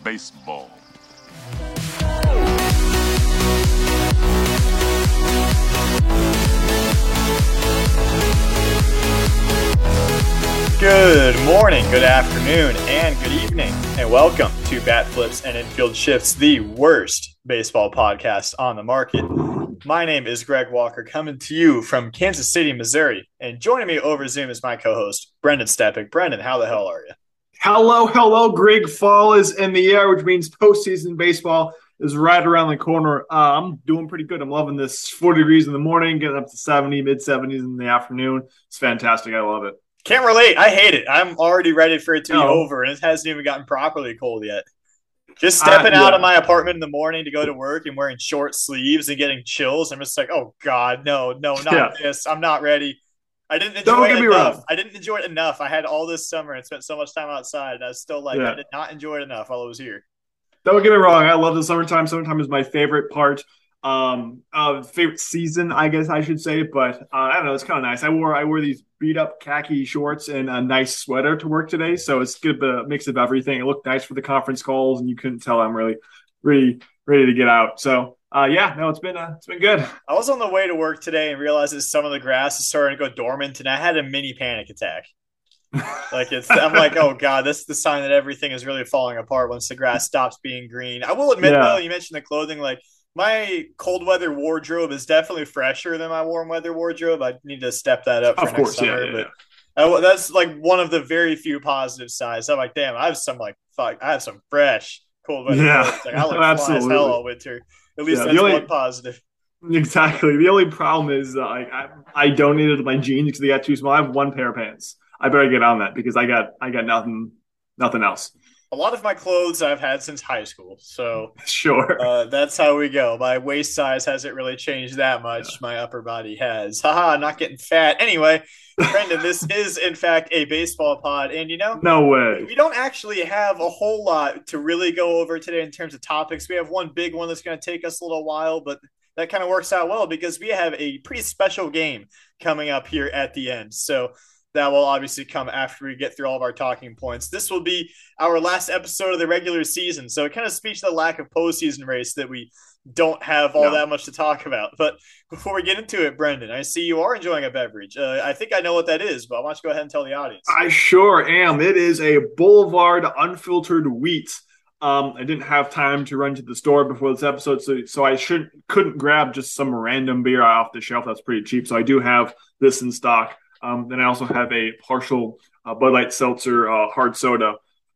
baseball. Good morning, good afternoon, and good evening, and welcome to Bat Flips and Infield Shifts, the worst baseball podcast on the market. My name is Greg Walker, coming to you from Kansas City, Missouri, and joining me over Zoom is my co-host, Brendan Stepik. Brendan, how the hell are you? Hello, Greg. Fall is in the air, which means postseason baseball is right around the corner. I'm doing pretty good. I'm loving this. 40 degrees in the morning, getting up to 70, mid-70s in the afternoon. It's fantastic. I love it. Can't relate. I hate it. I'm already ready for it to be over, and it hasn't even gotten properly cold yet. Just stepping out of my apartment in the morning to go to work and wearing short sleeves and getting chills. I'm just like, oh, God, no, not this. I'm not ready. I didn't enjoy it enough. I didn't enjoy it enough. I had all this summer and spent so much time outside, and I was still like, I did not enjoy it enough while I was here. Don't get me wrong. I love the summertime. Summertime is my favorite part. Favorite season, I guess I should say, but I don't know. It's kind of nice. I wore these beat up khaki shorts and a nice sweater to work today, so it's good, a mix of everything. It looked nice for the conference calls, and you couldn't tell I'm really ready to get out. So it's been good. I was on the way to work today and realized that some of the grass is starting to go dormant, and I had a mini panic attack. I'm like, oh God, this is the sign that everything is really falling apart once the grass stops being green. I will admit though, you mentioned the clothing, like my cold weather wardrobe is definitely fresher than my warm weather wardrobe. I need to step that up for next summer. But that's like one of the very few positive sides. I'm like, damn, I have some fresh cold weather clothes. Like, I look fly as hell all winter. At least that's one positive. Exactly. The only problem is I donated my jeans because they got too small. I have one pair of pants. I better get on that because I got nothing else. A lot of my clothes I've had since high school, so sure. That's how we go. My waist size hasn't really changed that much. Yeah. My upper body has. Haha, not getting fat. Anyway, Brendan, this is in fact a baseball pod, and no way. We don't actually have a whole lot to really go over today in terms of topics. We have one big one that's going to take us a little while, but that kind of works out well because we have a pretty special game coming up here at the end. So that will obviously come after we get through all of our talking points. This will be our last episode of the regular season, so it kind of speaks to the lack of postseason race that we don't have all that much to talk about. But before we get into it, Brendan, I see you are enjoying a beverage. I think I know what that is, but I want you to go ahead and tell the audience. I sure am. It is a Boulevard Unfiltered Wheat. I didn't have time to run to the store before this episode, so I couldn't grab just some random beer off the shelf. That's pretty cheap, so I do have this in stock. Then I also have a partial Bud Light Seltzer hard soda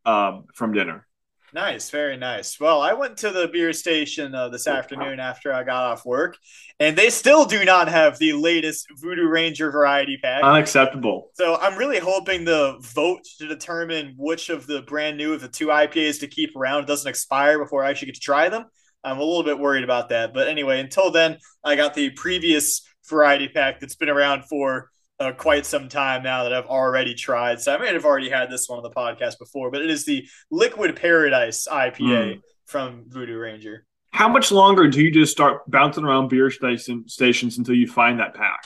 from dinner. Nice, very nice. Well, I went to the beer station this afternoon after I got off work, and they still do not have the latest Voodoo Ranger variety pack. Unacceptable. So I'm really hoping the vote to determine which of the brand new of the two IPAs to keep around doesn't expire before I actually get to try them. I'm a little bit worried about that. But anyway, until then, I got the previous variety pack that's been around for quite some time now that I've already tried. So I may have already had this one on the podcast before, but it is the Liquid Paradise IPA from Voodoo Ranger. How much longer do you just start bouncing around beer stations until you find that pack?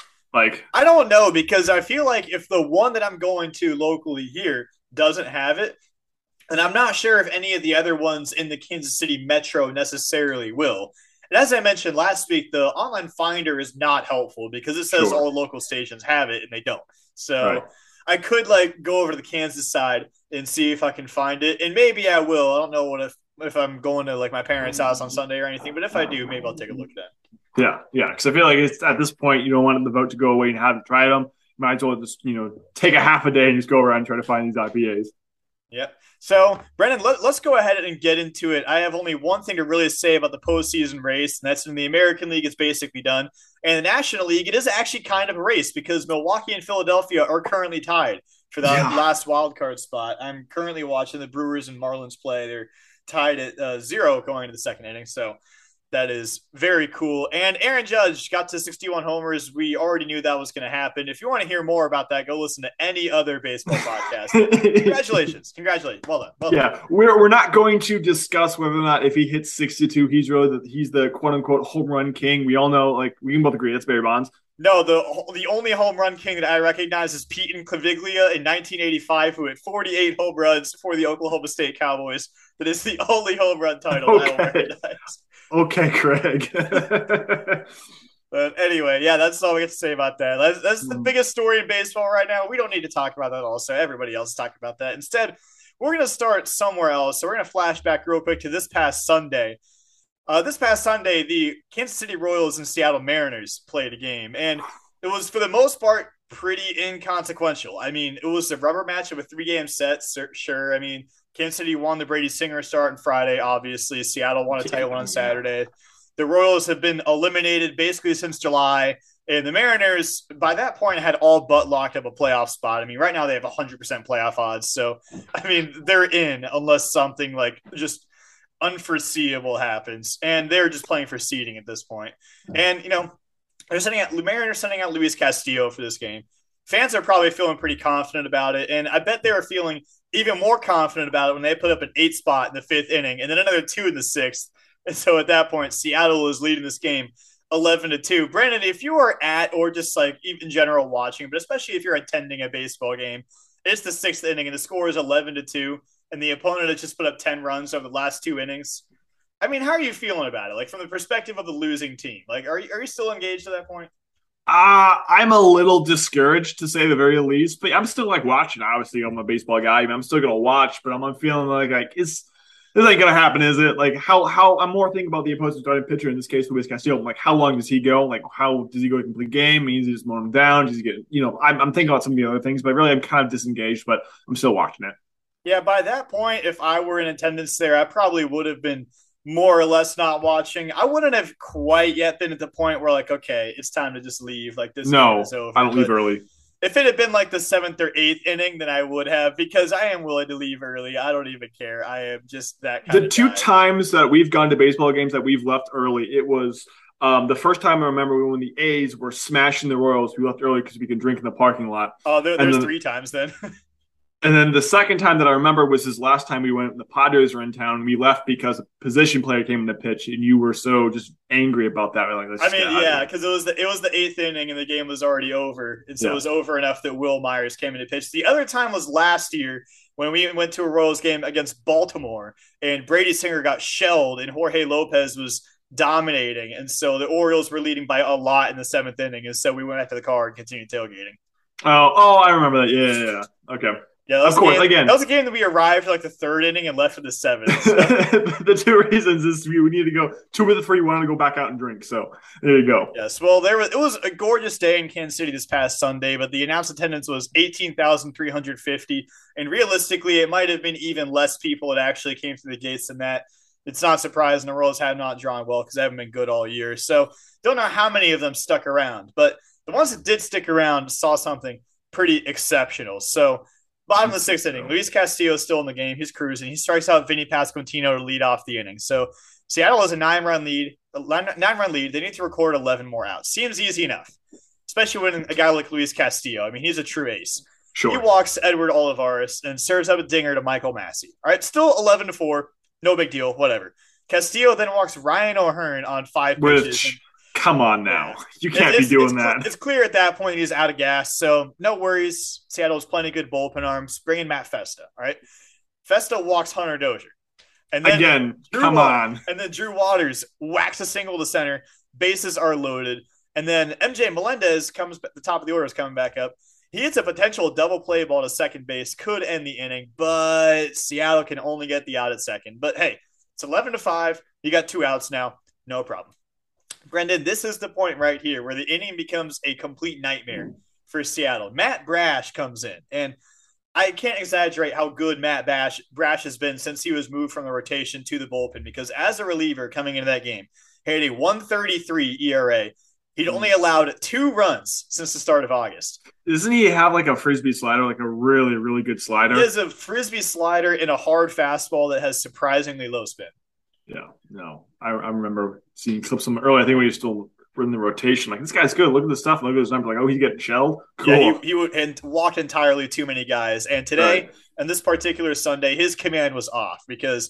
I don't know, because I feel like if the one that I'm going to locally here doesn't have it, and I'm not sure if any of the other ones in the Kansas City metro necessarily will. And as I mentioned last week, the online finder is not helpful because it says all local stations have it and they don't. So I could go over to the Kansas side and see if I can find it. And maybe I will. I don't know if I'm going to my parents' house on Sunday or anything, but if I do, maybe I'll take a look at that. Yeah. Because I feel like it's at this point, you don't want the vote to go away and have to try them. You might as well just, take a half a day and just go around and try to find these IPAs. Yep. So, Brendan, let's go ahead and get into it. I have only one thing to really say about the postseason race, and that's in the American League, it's basically done. And the National League, it is actually kind of a race because Milwaukee and Philadelphia are currently tied for that last wild card spot. I'm currently watching the Brewers and Marlins play. They're tied at 0 going into the second inning. So that is very cool. And Aaron Judge got to 61 homers. We already knew that was going to happen. If you want to hear more about that, go listen to any other baseball podcast. Congratulations. Well done. We're not going to discuss whether or not if he hits 62, he's the quote unquote home run king. We all know, we can both agree that's Barry Bonds. No, the only home run king that I recognize is Pete Claviglia in 1985, who hit 48 home runs for the Oklahoma State Cowboys. That is the only home run title that I will Okay. recognize. Okay, Craig. But anyway, yeah, that's all we have to say about that. That's the biggest story in baseball right now. We don't need to talk about that also. Everybody else talk about that. Instead, we're going to start somewhere else. So we're going to flash back real quick to this past Sunday. This past Sunday, the Kansas City Royals and Seattle Mariners played a game, and it was for the most part pretty inconsequential. I mean, it was a rubber match of a 3-game set. Sure, I mean, Kansas City won the Brady Singer start on Friday. Obviously, Seattle won a title on Saturday. The Royals have been eliminated basically since July, and the Mariners by that point had all but locked up a playoff spot. I mean, right now they have 100% playoff odds. So, I mean, they're in unless something like just unforeseeable happens, and they're just playing for seeding at this point. And Mariners sending out Luis Castillo for this game. Fans are probably feeling pretty confident about it, and I bet they were feeling even more confident about it when they put up an 8 spot in the 5th inning, and then another 2 in the 6th. And so at that point, Seattle is leading this game 11-2. Brandon, if you are at or just like in general watching, but especially if you're attending a baseball game, it's the 6th inning and the score is 11-2 and the opponent has just put up 10 runs over the last 2 innings. I mean, how are you feeling about it? Like from the perspective of the losing team, like are you still engaged at that point? I'm a little discouraged to say the very least, but I'm still like watching. Obviously, I'm a baseball guy. I mean, I'm still gonna watch, but I'm feeling like is this ain't gonna happen, is it? Like how I'm more thinking about the opposing starting pitcher in this case, Luis Castillo. Like how long does he go? Like how does he go a complete game? I mean, is he just mowing him down? Does he get I'm thinking about some of the other things, but really I'm kind of disengaged, but I'm still watching it. Yeah, by that point, if I were in attendance there, I probably would have been more or less not watching. I wouldn't have quite yet been at the point where like, okay, it's time to just leave. Like this game is No, I over. don't leave But early. if it had been like the 7th or 8th inning, then I would have because I am willing to leave early. I don't even care. I am just that kind The of two guy. times that we've gone to baseball games that we've left early, it was the first time I remember when the A's were smashing the Royals. We left early because we could drink in the parking lot, Oh, and there's then 3 times then. the second time that I remember was his last time we went. The Padres were in town, and we left because a position player came in the pitch, and you were so just angry about that. We're like, let's I just get mean, out of yeah, here. because it was the 8th inning and the game was already over, and so it Yeah. was over enough that Will Myers came in to pitch. The other time was last year when we went to a Royals game against Baltimore, and Brady Singer got shelled, and Jorge Lopez was dominating, and so the Orioles were leading by a lot in the 7th inning, and so we went after the car and continued tailgating. Oh, I remember that. Yeah. Okay. Yeah, Of course. that Again, was a game that we arrived for like the 3rd inning and left for the 7th. So the two reasons is we need to go. Two of the three wanted to go back out and drink. So there you go. yes, well, it was a gorgeous day in Kansas City this past Sunday, but the announced attendance was 18,350, and realistically, it might have been even less people that actually came through the gates than that. It's not surprising the Royals have not drawn well because they haven't been good all year. So don't know how many of them stuck around, but the ones that did stick around saw something pretty exceptional. So bottom of the 6th inning, Luis Castillo is still in the game. He's cruising. He strikes out Vinny Pasquantino to lead off the inning. So Seattle has a 9-run lead. They need to record 11 more outs. Seems easy enough, especially when a guy like Luis Castillo. I mean, he's a true ace. He Sure. walks Edward Olivares and serves up a dinger to Michael Massey. All right, still 11-4. No big deal. Whatever. Castillo then walks Ryan O'Hearn on 5 pitches. Which, come on now, Yeah. you can't be doing that. It's clear at that point he's out of gas, so no worries. Seattle has plenty of good bullpen arms. Bring in Matt Festa. All right, Festa walks Hunter Dozier, and then Again, come on. and then Drew Waters whacks a single to center. Bases are loaded, and then MJ Melendez comes. The top of the order is coming back up. He hits a potential double play ball to second base, could end the inning, but Seattle can only get the out at second. But hey, it's 11-5. You got 2 outs now, no problem. Brendan, this is the point right here where the inning becomes a complete nightmare for Seattle. Matt Brash comes in, and I can't exaggerate how good Brash has been since he was moved from the rotation to the bullpen because as a reliever coming into that game, he had a 1.33 ERA. He'd only allowed 2 runs since the start of August. Doesn't he have like a frisbee slider, like a really, really good slider? He has a frisbee slider and a hard fastball that has surprisingly low spin. Yeah, no. I remember seeing clips of him early. I think we were still in the rotation. Like, this guy's good. Look at the stuff. Look at his number. Like, oh, he's getting shelled. Cool. Yeah, he would and walked entirely too many guys. And today, Right. and this particular Sunday, his command was off because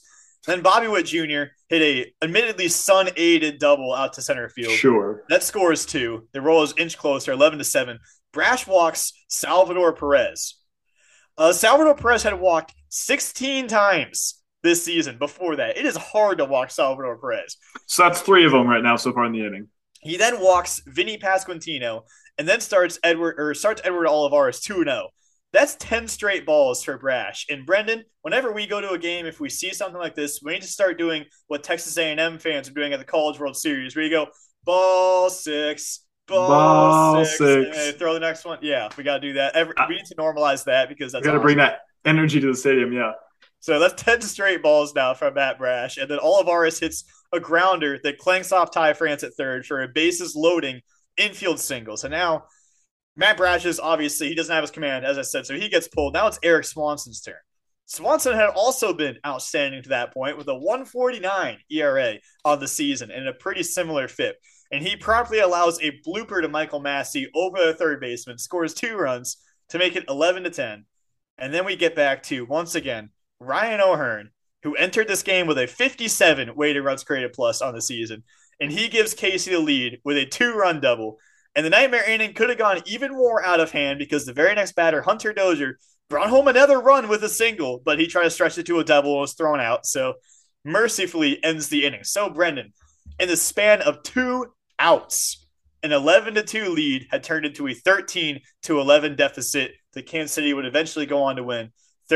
Then Bobby Witt Jr. hit a admittedly sun-aided double out to center field. Sure. That scores 2. The Royals inch closer, 11-7. Brash walks Salvador Perez. Salvador Perez had walked 16 times this season before that. It is hard to walk Salvador Perez. So that's 3 of them right now so far in the inning. He then walks Vinny Pasquantino and then starts Edward Olivares 2-0. That's 10 straight balls for Brash. And Brendan, whenever we go to a game, if we see something like this, we need to start doing what Texas A&M fans are doing at the College World Series, where you go, ball 6, ball 6, and throw the next one. Yeah, we got to do that. We need to normalize that because that's got to bring that energy to the stadium, yeah. So that's 10 straight balls now from Matt Brash. And then Olivares hits a grounder that clanks off Ty France at third for a bases loading infield single. So now Matt Brash is obviously, he doesn't have his command, as I said, so he gets pulled. Now it's Eric Swanson's turn. Swanson had also been outstanding to that point with a 1.49 ERA on the season and a pretty similar FIP. And he promptly allows a blooper to Michael Massey over the third baseman, scores 2 runs to make it 11-10. And then we get back to, once again, Ryan O'Hearn, who entered this game with a 57 weighted runs created plus on the season. And he gives Casey the lead with a 2-run double. And the nightmare inning could have gone even more out of hand because the very next batter, Hunter Dozier, brought home another run with a single, but he tried to stretch it to a double and was thrown out. So mercifully ends the inning. So Brendan, in the span of 2 outs, an 11-2 lead had turned into a 13-11 deficit that Kansas City would eventually go on to win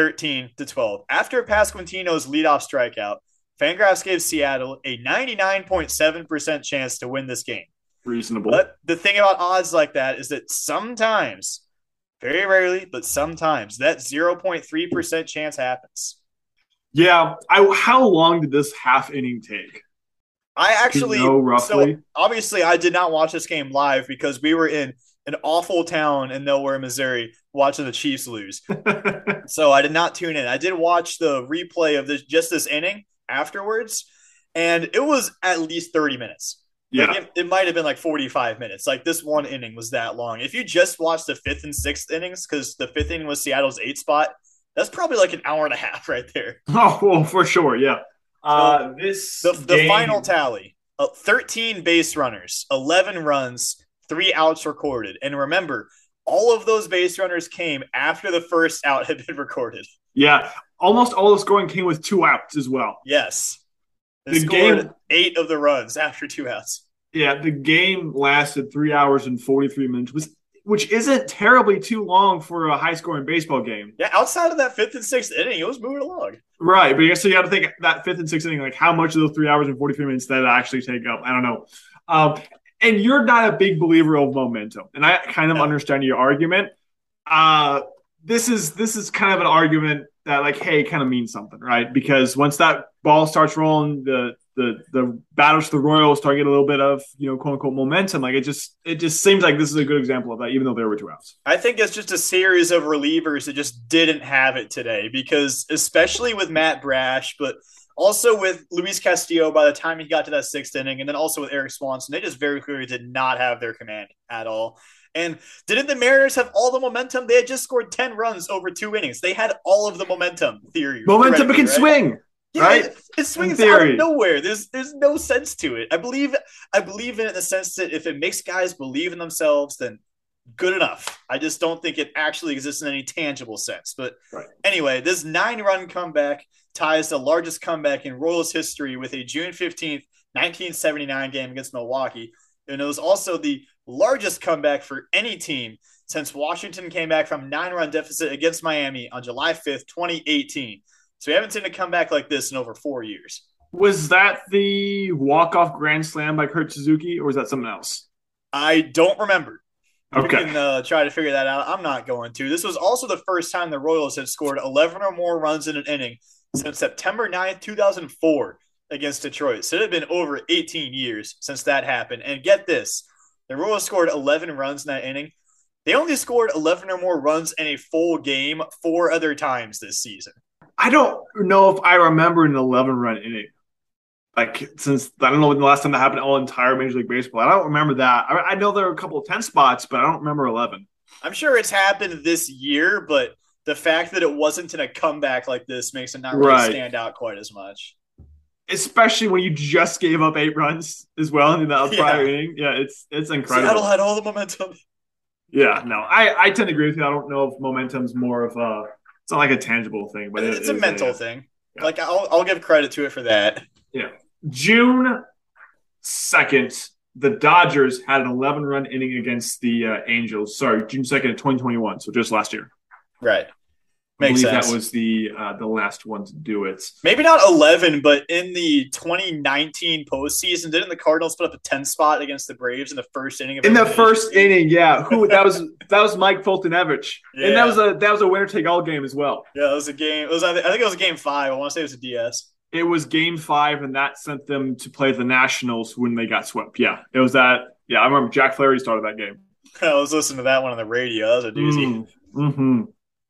13-12. After Pasquantino's leadoff strikeout, Fangraphs gave Seattle a 99.7% chance to win this game. Reasonable. But the thing about odds like that is that sometimes, very rarely, but sometimes, that 0.3% chance happens. Yeah. How long did this half inning take? I actually roughly. So obviously I did not watch this game live because we were in an awful town in nowhere, Missouri, watching the Chiefs lose. So I did not tune in. I did watch the replay of this inning afterwards, and it was at least 30 minutes. Yeah. Like it might have been like 45 minutes. Like this one inning was that long. If you just watched the 5th and 6th innings, because the 5th inning was Seattle's 8th spot, that's probably like an hour and a half right there. Oh, well, for sure, yeah. The final tally, 13 base runners, 11 runs, 3 outs recorded. And remember, all of those base runners came after the first out had been recorded. Yeah, almost all the scoring came with 2 outs as well. Yes. They scored 8 of the runs after 2 outs. Yeah, the game lasted 3 hours and 43 minutes, which isn't terribly too long for a high-scoring baseball game. Yeah, outside of that 5th and 6th inning, it was moving along. Right, but so you got to think that 5th and 6th inning, like how much of those 3 hours and 43 minutes that actually take up. I don't know. And you're not a big believer of momentum, and I kind of understand your argument. This is kind of an argument that, like, hey, kind of means something, right? Because once that ball starts rolling, the batters to the Royals start getting a little bit of, quote unquote momentum. Like it just seems like this is a good example of that, even though there were 2 outs. I think it's just a series of relievers that just didn't have it today, because especially with Matt Brash, but also with Luis Castillo by the time he got to that 6th inning, and then also with Eric Swanson, they just very clearly did not have their command at all. And didn't the Mariners have all the momentum? They had just scored 10 runs over 2 innings. They had all of the momentum theory. Momentum can swing. Yeah, right? It swings out of nowhere. There's no sense to it. I believe in it in the sense that if it makes guys believe in themselves, then good enough. I just don't think it actually exists in any tangible sense. But Anyway, this 9-run comeback ties the largest comeback in Royals history with a June 15th, 1979 game against Milwaukee. And it was also the largest comeback for any team since Washington came back from 9-run deficit against Miami on July 5th, 2018. So we haven't seen a comeback like this in over 4 years. Was that the walk-off grand slam by Kurt Suzuki, or was that something else? I don't remember. Okay. You can try to figure that out. I'm not going to. This was also the first time the Royals had scored 11 or more runs in an inning since September 9th, 2004 against Detroit. So it had been over 18 years since that happened. And get this, the Royals scored 11 runs in that inning. They only scored 11 or more runs in a full game 4 other times this season. I don't know if I remember an 11-run inning. Like, since I don't know when the last time that happened all entire Major League Baseball. I don't remember that. I know there were a couple of 10 spots, but I don't remember 11. I'm sure it's happened this year, but the fact that it wasn't in a comeback like this makes it not really stand out quite as much. especially when you just gave up 8 runs as well in the prior Yeah. inning. Yeah, it's Seattle incredible. had all the momentum. Yeah, no, I tend to agree with you. I don't know if momentum's more of a it's not like a tangible thing, but it It's a is mental a thing. yeah Like I'll give credit to it for that. yeah. June 2nd, the Dodgers had an 11-run inning against the Angels. Sorry, June 2nd, 2021. So just last year. Right. I Makes believe that sense. was the last one to do it. Maybe not 11, but in the 2019 postseason, didn't the Cardinals put up a 10 spot against the Braves in the first inning of In the elimination first series? inning, yeah, who that was Mike Foltynewicz, and Yeah. that was a winner take all game as well. Yeah, it was a game. It was I think it was a game 5. I want to say it was a DS. It was Game 5, and that sent them to play the Nationals when they got swept. Yeah, it was that. Yeah, I remember Jack Flaherty started that game. I was listening to that one on the radio. That was a doozy. Mm-hmm.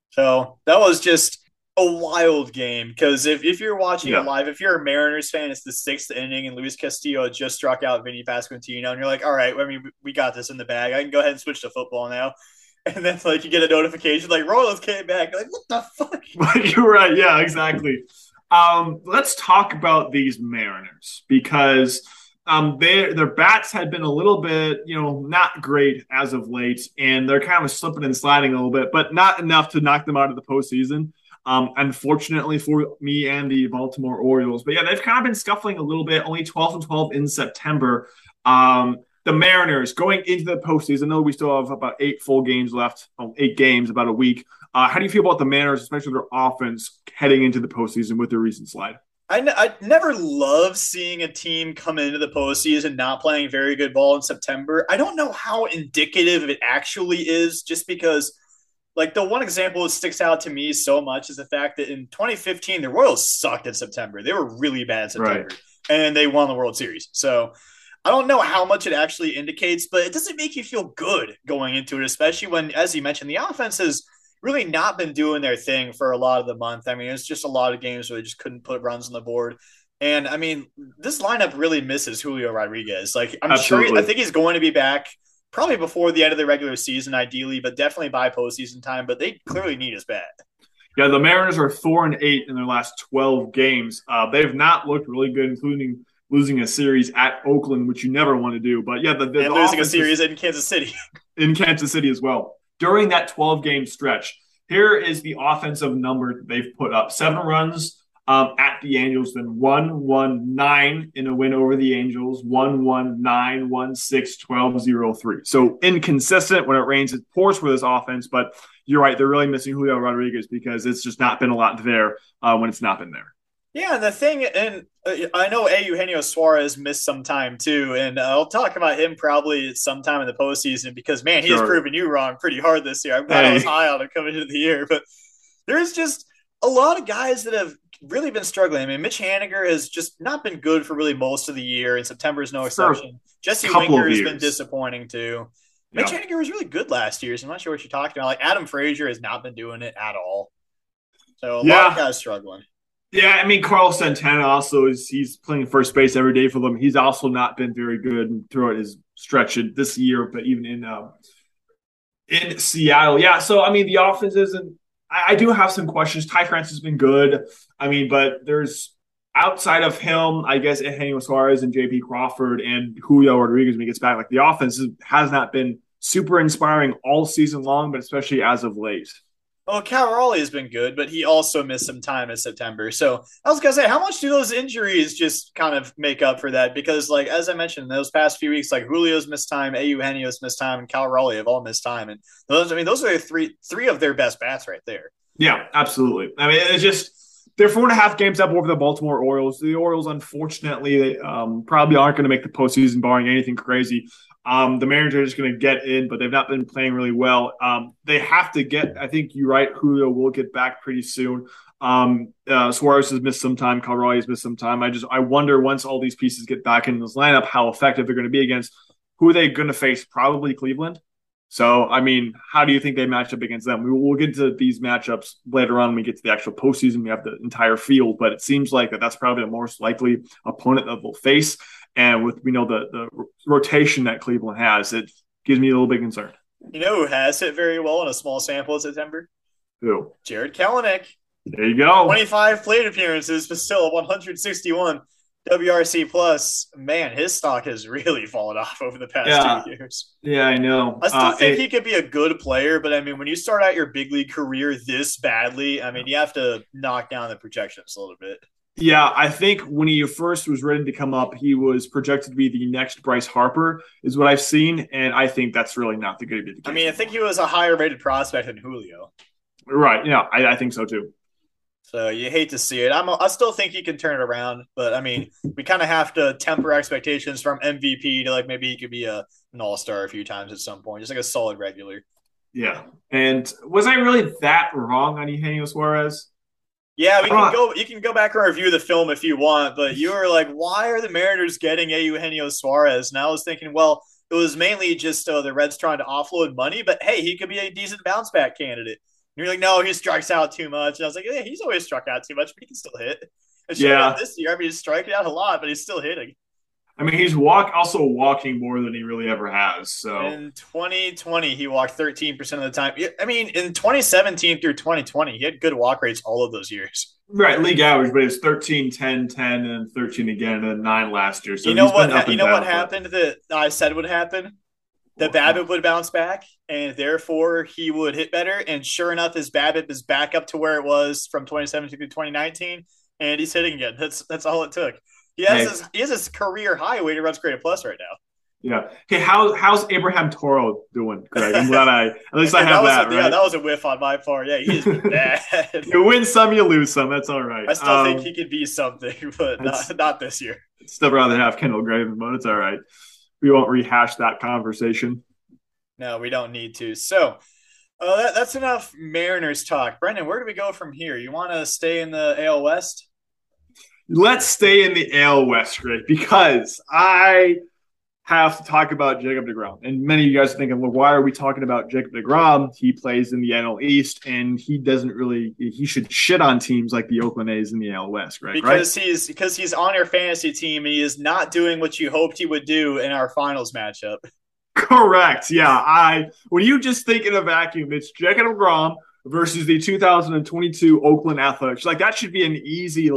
So that was just a wild game because if you're watching it Yeah, live, if you're a Mariners fan, it's the 6th inning and Luis Castillo just struck out Vinny Pasquantino, and you're like, all right, I mean, we got this in the bag. I can go ahead and switch to football now. And then like you get a notification like Royals came back. You're like, what the fuck? you're right. Yeah, exactly. Let's talk about these Mariners because their bats had been a little bit, not great as of late, and they're kind of slipping and sliding a little bit, but not enough to knock them out of the postseason. Unfortunately for me and the Baltimore Orioles, but yeah, they've kind of been scuffling a little bit. Only 12-12 in September. The Mariners going into the postseason. I know we still have about 8 full games left, 8 games, about a week. How do you feel about the Mariners, especially their offense, heading into the postseason with their recent slide? I never love seeing a team come into the postseason not playing very good ball in September. I don't know how indicative it actually is, just because, like, the one example that sticks out to me so much is the fact that in 2015, the Royals sucked in September. They were really bad in Right. September, and they won the World Series. So I don't know how much it actually indicates, but it doesn't make you feel good going into it, especially when, as you mentioned, the offense has really not been doing their thing for a lot of the month. I mean, it's just a lot of games where they just couldn't put runs on the board. And I mean, this lineup really misses Julio Rodriguez. Like, I Absolutely. think he's going to be back probably before the end of the regular season, ideally, but definitely by postseason time. But they clearly need his bat. Yeah, the Mariners are 4-8 in their last 12 games. They've not looked really good, including losing a series at Oakland, which you never want to do. But yeah, the And losing a offense is series in Kansas City. in Kansas City as well. During that 12-game stretch, here is the offensive number they've put up: 7 runs at the Angels, then 1-1-9 in a win over the Angels, 1-1-9, 1-6, 12-0-3. So inconsistent when it rains, it pours for this offense. But you're right, they're really missing Julio Rodriguez because it's just not been a lot there when it's not been there. Yeah, and the thing, and I know Eugenio Suarez missed some time too, and I'll talk about him probably sometime in the postseason because, man, he has Sure. proven you wrong pretty hard this year. I'm glad I was Hey, high on him coming into the year, but there's just a lot of guys that have really been struggling. I mean, Mitch Haniger has just not been good for really most of the year, and September is no for a exception. Jesse couple Winker of has been years. disappointing too. Mitch Yeah. Haniger was really good last year, so I'm not sure what you're talking about. Like, Adam Frazier has not been doing it at all. So a lot of Yeah. guys struggling. Yeah, I mean, Carlos Santana also he's playing first base every day for them. He's also not been very good throughout his stretch this year, but even in Seattle. Yeah, so I mean, the offense isn't. I do have some questions. Ty France has been good. I mean, but there's outside of him, I guess Eugenio Suarez and J.P. Crawford and Julio Rodriguez when he gets back. Like the offense has not been super inspiring all season long, but especially as of late. Well, Cal Raleigh has been good, but he also missed some time in September. So I was gonna say, how much do those injuries just kind of make up for that? Because, like as I mentioned, in those past few weeks, like Julio's missed time, Eugenio's missed time, and Cal Raleigh have all missed time, and those are three of their best bats right there. Yeah, absolutely. I mean, it's just they're 4.5 games up over the Baltimore Orioles. The Orioles, unfortunately, they probably aren't going to make the postseason, barring anything crazy. The Mariners are just going to get in, but they've not been playing really well. They have to get. I think you're right. Julio will get back pretty soon. Suarez has missed some time. Calroy has missed some time. I wonder once all these pieces get back in this lineup, how effective they're going to be against. Who are they going to face? Probably Cleveland. So, I mean, how do you think they match up against them? We'll get to these matchups later on when we get to the actual postseason. We have the entire field, but it seems like that's probably the most likely opponent that they'll face. And with we know the rotation that Cleveland has, it gives me a little bit concerned. You know who has hit very well in a small sample in September? Who? Jared Kelenic. There you go. 25 plate appearances, but still 161. WRC Plus, man, his stock has really fallen off over the past Yeah, 2 years. yeah, I know. I still think he could be a good player, but I mean, when you start out your big league career this badly, I mean, you have to knock down the projections a little bit. Yeah, I think when he first was ready to come up, he was projected to be the next Bryce Harper, is what I've seen, and I think that's really not going to be the I case mean, I think anymore. he was a higher rated prospect than Julio. Right? Yeah, I think so too. So you hate to see it. I still think he can turn it around, but I mean, we kind of have to temper expectations from MVP to like maybe he could be an all star a few times at some point, just like a solid regular. Yeah, and was I really that wrong on Eugenio Suarez? Yeah, I we can don't. go. You can go back and review the film if you want, but you were like, "Why are the Mariners getting a Eugenio Suarez?" And I was thinking, well, it was mainly just the Reds trying to offload money, but hey, he could be a decent bounce back candidate. And you're like, "No, he strikes out too much." And I was like, "Yeah, he's always struck out too much, but he can still hit." And sure enough, Yeah, this year, I mean, he's striking out a lot, but he's still hitting. I mean he's also walking more than he really ever has. So In 2020, he walked 13% of the time. I mean, in 2017 through 2020, he had good walk rates all of those years. right, league average, but it's 13, 10, 10, and 13 again, and then 9 last year. So You know he's been what? up You and know what down. But happened that I said would happen? The well, BABIP would bounce back, and therefore he would hit better. And sure enough, his BABIP is back up to where it was from 2017 to 2019, and he's hitting again. That's all it took. hey, He has his career high weighted runs created plus right now. yeah. Okay, how's Abraham Toro doing, Greg? I'm glad I at least I And have that right. that was a whiff on my part. Yeah, he has been bad. You win some, you lose some. That's all right. I still think he could be something, but It's not this year. still rather have Kendall Graveman, but it's all right. We won't rehash that conversation. No, we don't need to. So that's enough Mariners talk. Brendan, where do we go from here? You want to stay in the AL West? Let's stay in the AL West, Greg, because I have to talk about Jacob DeGrom. And many of you guys are thinking, well, why are we talking about Jacob DeGrom? He plays in the NL East, and he should shit on teams like the Oakland A's in the AL West, Greg, right? Because he's on your fantasy team and he is not doing what you hoped he would do in our finals matchup. Correct. Yeah. When you just think in a vacuum, it's Jacob DeGrom versus the 2022 Oakland Athletics. Like that should be an easy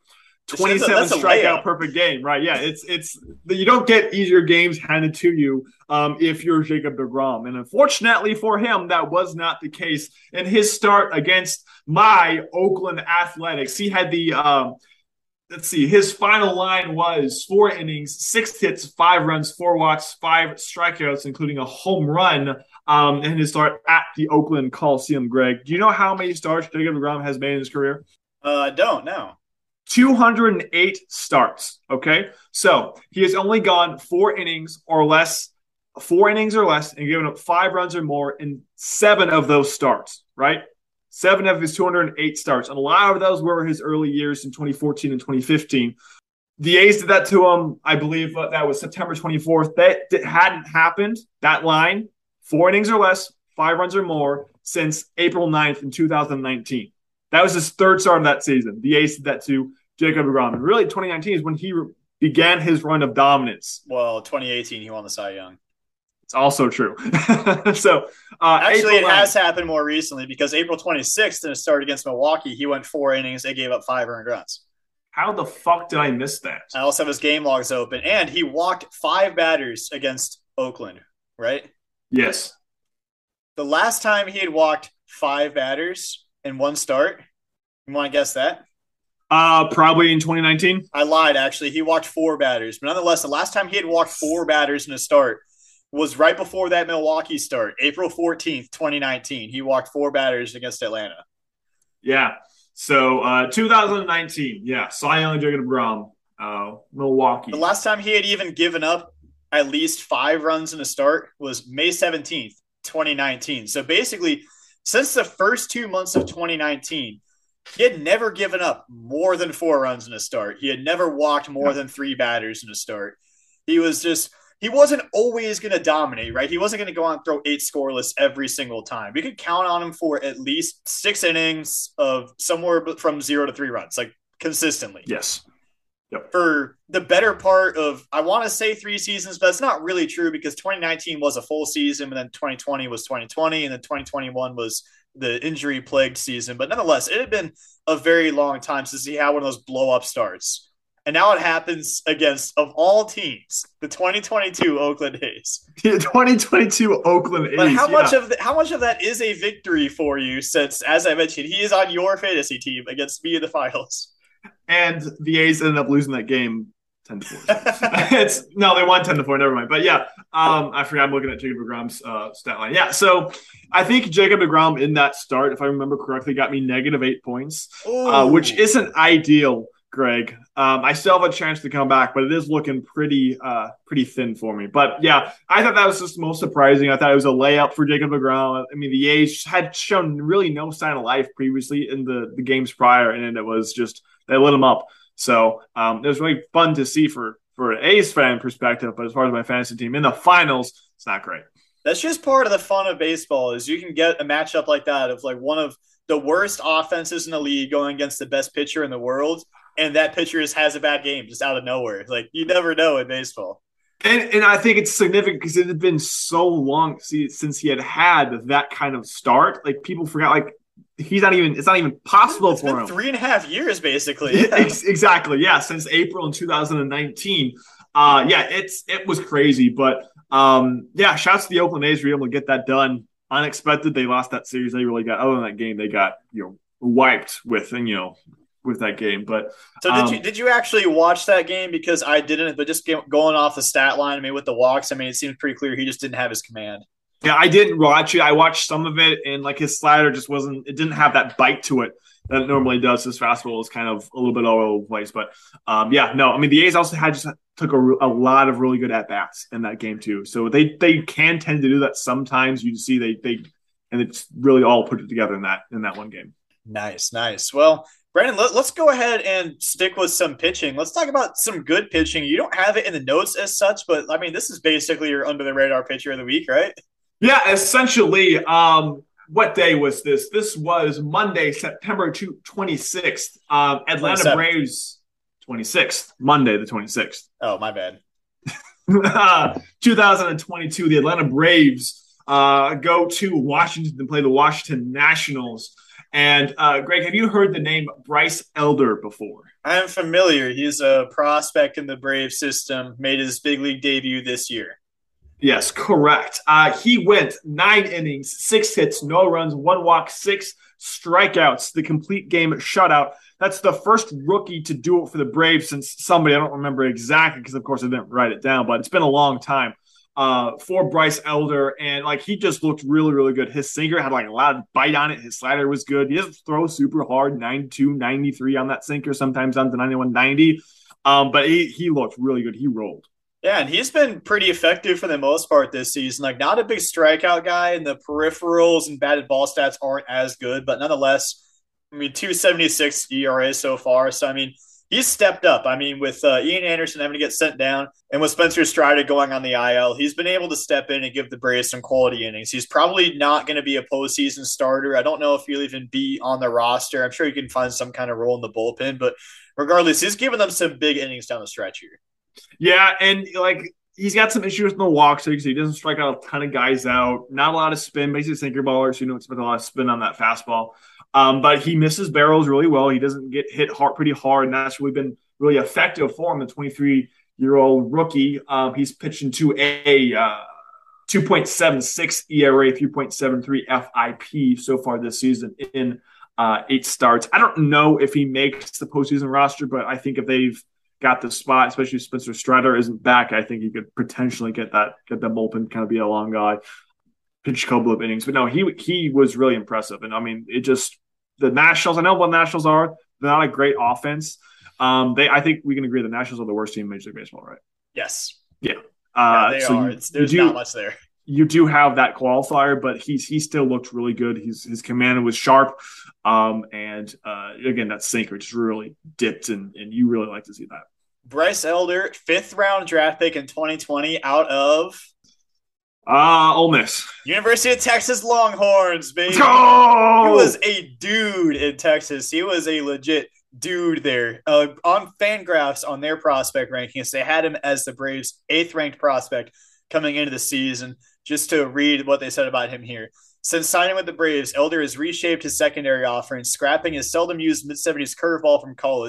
27 That's a strikeout layup. perfect game, right? Yeah, it's you don't get easier games handed to you if you're Jacob DeGrom, and unfortunately for him, that was not the case in his start against my Oakland Athletics. He had the let's see, his final line was 4 innings, 6 hits, 5 runs, 4 walks, 5 strikeouts, including a home run. In his start at the Oakland Coliseum, Greg. Do you know how many starts Jacob DeGrom has made in his career? I don't know. 208 starts. Okay. So he has only gone 4 innings or less, 4 innings or less, and given up 5 runs or more in 7 of those starts, right? 7 of his 208 starts. And a lot of those were his early years in 2014 and 2015. The A's did that to him, I believe that was September 24th. That hadn't happened, that line, 4 innings or less, 5 runs or more, since April 9th in 2019. That was his third start of that season. The A's did that to Jacob DeGrom. And really, 2019 is when he began his run of dominance. Well, 2018, he won the Cy Young. It's also true. So, Actually, April it 9th, has happened more recently because April 26th in a start against Milwaukee, he went 4 innings. They gave up 5 earned runs. how the fuck did I miss that? I also have his game logs open, and he walked 5 batters against Oakland, right? Yes. The last time he had walked 5 batters in one start, you want to guess that? Probably in 2019. I lied, actually. He walked 4 batters. But nonetheless, the last time he had walked 4 batters in a start was right before that Milwaukee start, April 14th, 2019. He walked 4 batters against Atlanta. Yeah. So 2019. Yeah. Cy Young, Jacob DeGrom, Milwaukee. The last time he had even given up at least 5 runs in a start was May 17th, 2019. So basically, since the first 2 months of 2019, he had never given up more than 4 runs in a start. He had never walked more than 3 batters in a start. He wasn't always going to dominate, right? He wasn't going to go on and throw 8 scoreless every single time. We could count on him for at least 6 innings of somewhere from 0 to 3 runs, like consistently. Yes. Yep. For the better part of, I want to say 3 seasons, but it's not really true because 2019 was a full season, and then 2020 was 2020, and then 2021 was the injury plagued season. But nonetheless, it had been a very long time since he had one of those blow up starts. And now it happens against, of all teams, the 2022 Oakland A's. Yeah, 2022 Oakland But A's. how much of that is a victory for you? Since, as I mentioned, he is on your fantasy team against me in the finals. And the A's ended up losing that game 10-4. It's no, they won 10-4. Never mind. But yeah, I forgot. I'm looking at Jacob deGrom's stat line. Yeah, so I think Jacob deGrom in that start, if I remember correctly, got me -8 points, which isn't ideal, Greg. I still have a chance to come back, but it is looking pretty thin for me. But yeah, I thought that was just most surprising. I thought it was a layup for Jacob deGrom. I mean, the A's had shown really no sign of life previously in the games prior, and it was just they lit him up. So it was really fun to see for an A's fan perspective. But as far as my fantasy team in the finals, it's not great. That's just part of the fun of baseball is you can get a matchup like that of like one of the worst offenses in the league going against the best pitcher in the world, and that pitcher just has a bad game just out of nowhere. Like you never know in baseball. And I think it's significant because it had been so long since he had that kind of start. Like people forgot, like it's not even possible it's for been him. 3.5 years, basically. Yeah. Exactly. Yeah. Since April in 2019. It was crazy. But shouts to the Oakland A's for being able to get that done. Unexpected. They lost that series. They really got, other than that game, they got, wiped with that game. But so did you actually watch that game? Because I didn't, but just going off the stat line, I mean, with the walks, I mean, it seems pretty clear he just didn't have his command. Yeah, I didn't watch it. I watched some of it, and like his slider just it didn't have that bite to it that it normally does. His fastball is kind of a little bit all over the place. But I mean, the A's also took a lot of really good at bats in that game too. So they can tend to do that sometimes. You see and it's really all put it together in that one game. Nice. Well, Brandon, let's go ahead and stick with some pitching. Let's talk about some good pitching. You don't have it in the notes as such, but I mean, this is basically your under the radar pitcher of the week, right? Yeah, essentially. What day was this? This was Monday, September 26th. Atlanta 27th. Braves 26th, Monday the 26th. Oh, my bad. 2022, the Atlanta Braves go to Washington to play the Washington Nationals. And Greg, have you heard the name Bryce Elder before? I'm familiar. He's a prospect in the Braves system, made his big league debut this year. Yes, correct. He went 9 innings, 6 hits, no runs, 1 walk, 6 strikeouts, the complete game shutout. That's the first rookie to do it for the Braves since somebody, I don't remember exactly because, of course, I didn't write it down, but it's been a long time for Bryce Elder. And, he just looked really, really good. His sinker had, a lot of bite on it. His slider was good. He doesn't throw super hard, 92, 93 on that sinker, sometimes down to 91, 90. But he looked really good. He rolled. Yeah, and he's been pretty effective for the most part this season. Not a big strikeout guy, and the peripherals and batted ball stats aren't as good, but nonetheless, I mean, 2.76 ERA so far. So, I mean, he's stepped up. I mean, with Ian Anderson having to get sent down and with Spencer Strider going on the IL, he's been able to step in and give the Braves some quality innings. He's probably not going to be a postseason starter. I don't know if he'll even be on the roster. I'm sure he can find some kind of role in the bullpen, but regardless, he's given them some big innings down the stretch here. Yeah, and he's got some issues in the walk, so he doesn't strike out a ton of guys out. Not a lot of spin, basically sinker baller, so it's been a lot of spin on that fastball. But he misses barrels really well. He doesn't get hit pretty hard, and that's really been really effective for him. The 23-year-old rookie, he's pitching to a 2.76 ERA, 3.73 FIP so far this season in 8 starts. I don't know if he makes the postseason roster, but I think if they've got the spot, especially if Spencer Strider isn't back, I think he could potentially get that bullpen, kind of be a long guy, pitch a couple of innings. But no, he was really impressive. And I mean, the Nationals, I know what the Nationals are, they're not a great offense. I think we can agree the Nationals are the worst team in Major League Baseball, right? Yes. Yeah. They are. There's not much there. You do have that qualifier, but he still looked really good. His command was sharp. And again, that sinker just really dipped, and you really like to see that. Bryce Elder, 5th round draft pick in 2020 out of Ole Miss. University of Texas Longhorns, baby. Let's go! He was a dude in Texas. He was a legit dude there. On Fangraphs, on their prospect rankings, they had him as the Braves' 8th ranked prospect coming into the season. Just to read what they said about him here. Since signing with the Braves, Elder has reshaped his secondary offering, scrapping his seldom-used mid-70s curveball from college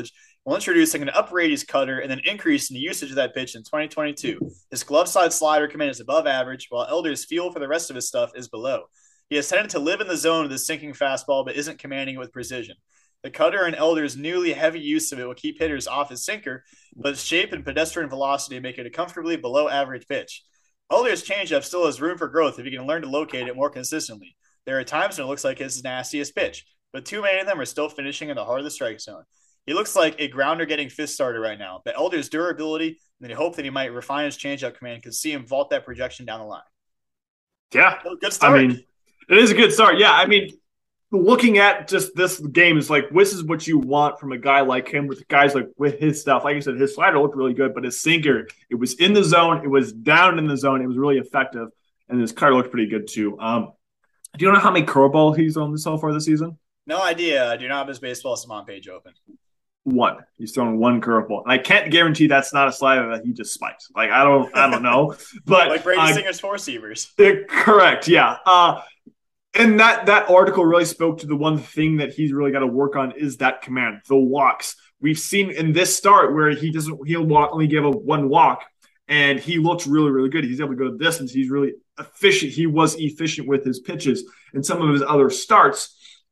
while introducing an uprated cutter and then increasing the usage of that pitch in 2022. His glove side slider command is above average, while Elder's feel for the rest of his stuff is below. He has tended to live in the zone with his sinking fastball, but isn't commanding it with precision. The cutter and Elder's newly heavy use of it will keep hitters off his sinker, but its shape and pedestrian velocity make it a comfortably below average pitch. Elder's changeup still has room for growth if he can learn to locate it more consistently. There are times when it looks like it's his nastiest pitch, but too many of them are still finishing in the heart of the strike zone. He looks like a grounder getting fist starter right now, but Elder's durability and the hope that he might refine his changeup command could see him vault that projection down the line. Yeah. Good start. I mean, it is a good start. Yeah, I mean, looking at just this game is like, this is what you want from a guy like him with guys like with his stuff. Like I said, his slider looked really good, but his sinker, it was in the zone. It was down in the zone. It was really effective. And his cutter looked pretty good too. Do you know how many curveball he's thrown so far this season? No idea. I do not have his baseball Savant page open. One. He's thrown one curveball. And I can't guarantee that's not a slider that he just spiked. Like, I don't know. But like Brady Singer's four receivers. Correct, yeah. And that article really spoke to the one thing that he's really got to work on is that command, the walks. We've seen in this start where he'll only give one walk, and he looks really, really good. He's able to go the distance. He's really efficient. He was efficient with his pitches. In some of his other starts,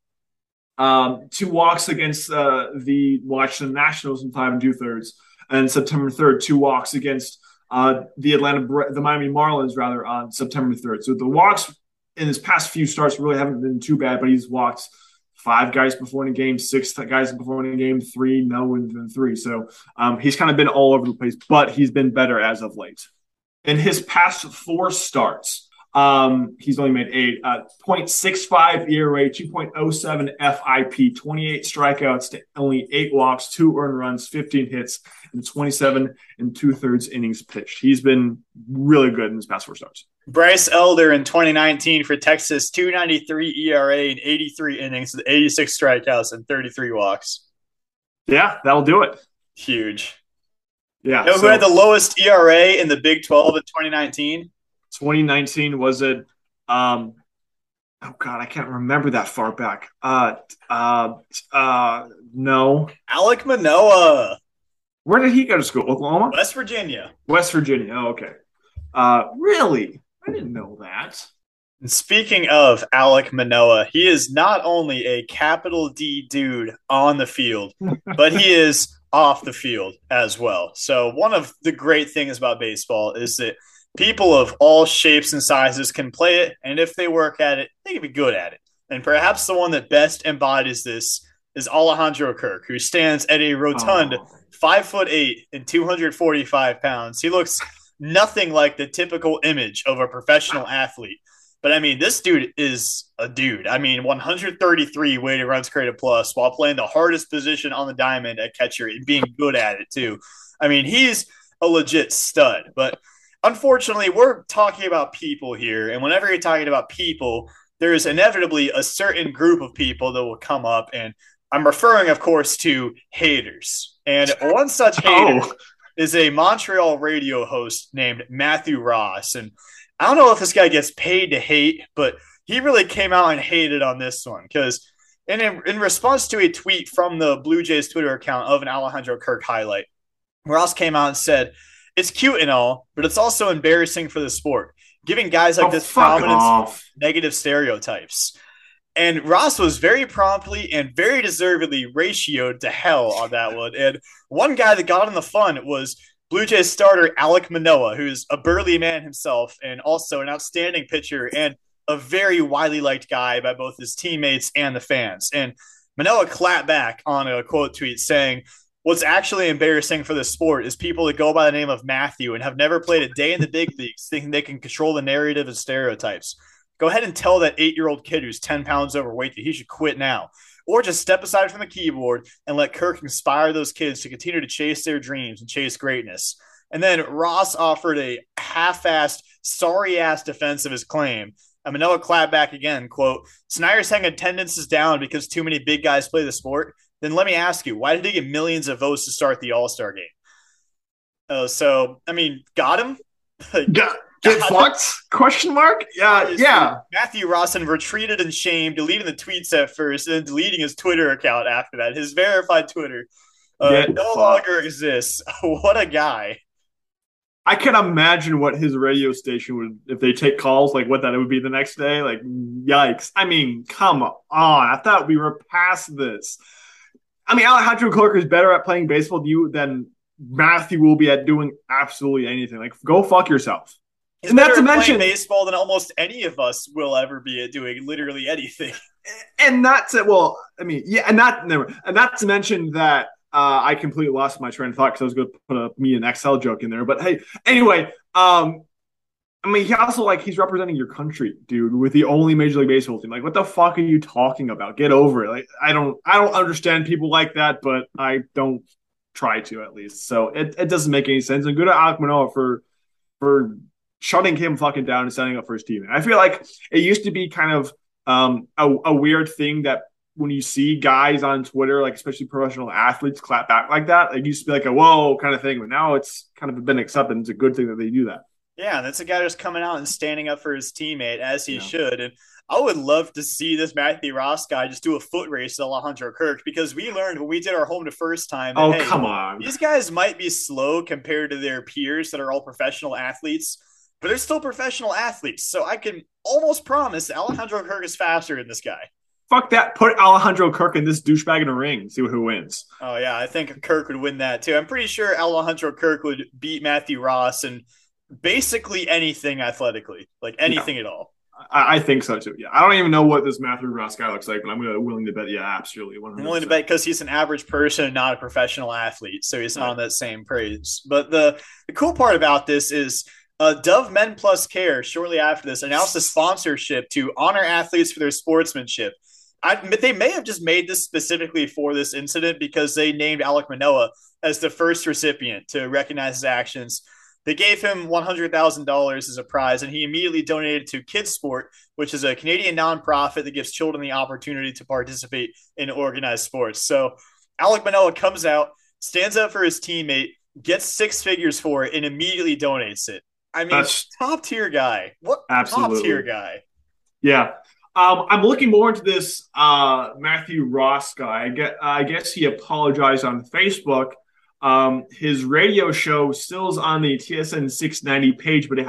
2 walks against the Washington Nationals in 5 2/3, and September 3rd, 2 walks against the Miami Marlins on September 3rd. So the walks in his past few starts really haven't been too bad, but he's walked 5 guys before in a game, 6 guys before in a game, 3, no, and then 3. So he's kind of been all over the place, but he's been better as of late. In his past 4 starts, he's only made 8. 0.65 ERA, 2.07 FIP, 28 strikeouts to only 8 walks, 2 earned runs, 15 hits, and 27 2/3 innings pitched. He's been really good in his past 4 starts. Bryce Elder in 2019 for Texas, 2.93 ERA and 83 innings with 86 strikeouts and 33 walks. Yeah, that'll do it. Huge. Yeah. You know who had the lowest ERA in the Big 12 in 2019? 2019 was it? Oh God, I can't remember that far back. No. Alek Manoah. Where did he go to school? Oklahoma? West Virginia. West Virginia. Oh, okay. Really? I didn't know that. And speaking of Alek Manoah, he is not only a capital D dude on the field, but he is off the field as well. So one of the great things about baseball is that people of all shapes and sizes can play it, and if they work at it, they can be good at it. And perhaps the one that best embodies this is Alejandro Kirk, who stands at a rotund 5'8" and 245 pounds. He looks nothing like the typical image of a professional athlete. But, I mean, this dude is a dude. I mean, 133 weighted runs created plus while playing the hardest position on the diamond at catcher and being good at it, too. I mean, he's a legit stud. But, unfortunately, we're talking about people here. And whenever you're talking about people, there's inevitably a certain group of people that will come up. And I'm referring, of course, to haters. And one such hater is a Montreal radio host named Matthew Ross. And I don't know if this guy gets paid to hate, but he really came out and hated on this one because in response to a tweet from the Blue Jays Twitter account of an Alejandro Kirk highlight, Ross came out and said, "It's cute and all, but it's also embarrassing for the sport, giving guys like this prominence negative stereotypes." And Ross was very promptly and very deservedly ratioed to hell on that one. And one guy that got in the fun was Blue Jays starter Alek Manoah, who's a burly man himself and also an outstanding pitcher and a very widely liked guy by both his teammates and the fans. And Manoah clapped back on a quote tweet saying, "What's actually embarrassing for the sport is people that go by the name of Matthew and have never played a day in the big leagues thinking they can control the narrative and stereotypes. Go ahead and tell that 8-year-old kid who's 10 pounds overweight that he should quit now. Or just step aside from the keyboard and let Kirk inspire those kids to continue to chase their dreams and chase greatness." And then Ross offered a half-assed, sorry-ass defense of his claim. And Manoah clapped back again, quote, "Snyder's saying attendance is down because too many big guys play the sport. Then let me ask you, why did he get millions of votes to start the All-Star game?" So, I mean, got him? Get fucked? Question mark? Yeah. Matthew Rawson retreated in shame, deleting the tweets at first, and then deleting his Twitter account after that, his verified Twitter. Get no fucked. longer exists. What a guy. I can imagine what his radio station would, if they take calls, like what that it would be the next day. Like, yikes. I mean, come on. I thought we were past this. I mean, Alejandro Kirk is better at playing baseball than Matthew will be at doing absolutely anything. Like, go fuck yourself. He's And not better to at playing mention, baseball than almost any of us will ever be at doing literally anything. and not to, well, I mean, yeah, and not to mention that I completely lost my train of thought because I was going to put me an XL joke in there. But hey, anyway, I mean, he also he's representing your country, dude, with the only Major League Baseball team. Like, what the fuck are you talking about? Get over it. Like, I don't understand people like that, but I don't try to at least. So it doesn't make any sense. And good at Alek Manoah for shutting him fucking down and setting up for his team. And I feel like it used to be kind of a weird thing that when you see guys on Twitter, like especially professional athletes, clap back like that, it used to be like a whoa kind of thing, but now it's kind of been accepted. It's a good thing that they do that. Yeah, that's a guy just coming out and standing up for his teammate as he should. And I would love to see this Matthew Ross guy just do a foot race to Alejandro Kirk because we learned when we did our home to first time that, Oh, hey, come on. these guys might be slow compared to their peers that are all professional athletes, but they're still professional athletes. So I can almost promise Alejandro Kirk is faster than this guy. Fuck that. Put Alejandro Kirk and this douchebag in a ring. See who wins. Oh, yeah, I think Kirk would win that too. I'm pretty sure Alejandro Kirk would beat Matthew Ross and basically anything athletically, like anything at all. I think so too. Yeah, I don't even know what this Matthew Ross guy looks like, but I'm willing to bet. Yeah, absolutely. 100%. I'm willing to bet because he's an average person and not a professional athlete, so he's not on that same praise. But the cool part about this is Dove Men Plus Care shortly after this announced a sponsorship to honor athletes for their sportsmanship. They may have just made this specifically for this incident because they named Alek Manoah as the first recipient to recognize his actions. They gave him $100,000 as a prize, and he immediately donated to Kids Sport, which is a Canadian nonprofit that gives children the opportunity to participate in organized sports. So Alek Manoah comes out, stands up for his teammate, gets six figures for it, and immediately donates it. I mean, top tier guy. What absolutely. Top tier guy? Yeah. I'm looking more into this Matthew Ross guy. I guess he apologized on Facebook. His radio show still is on the TSN 690 page, but it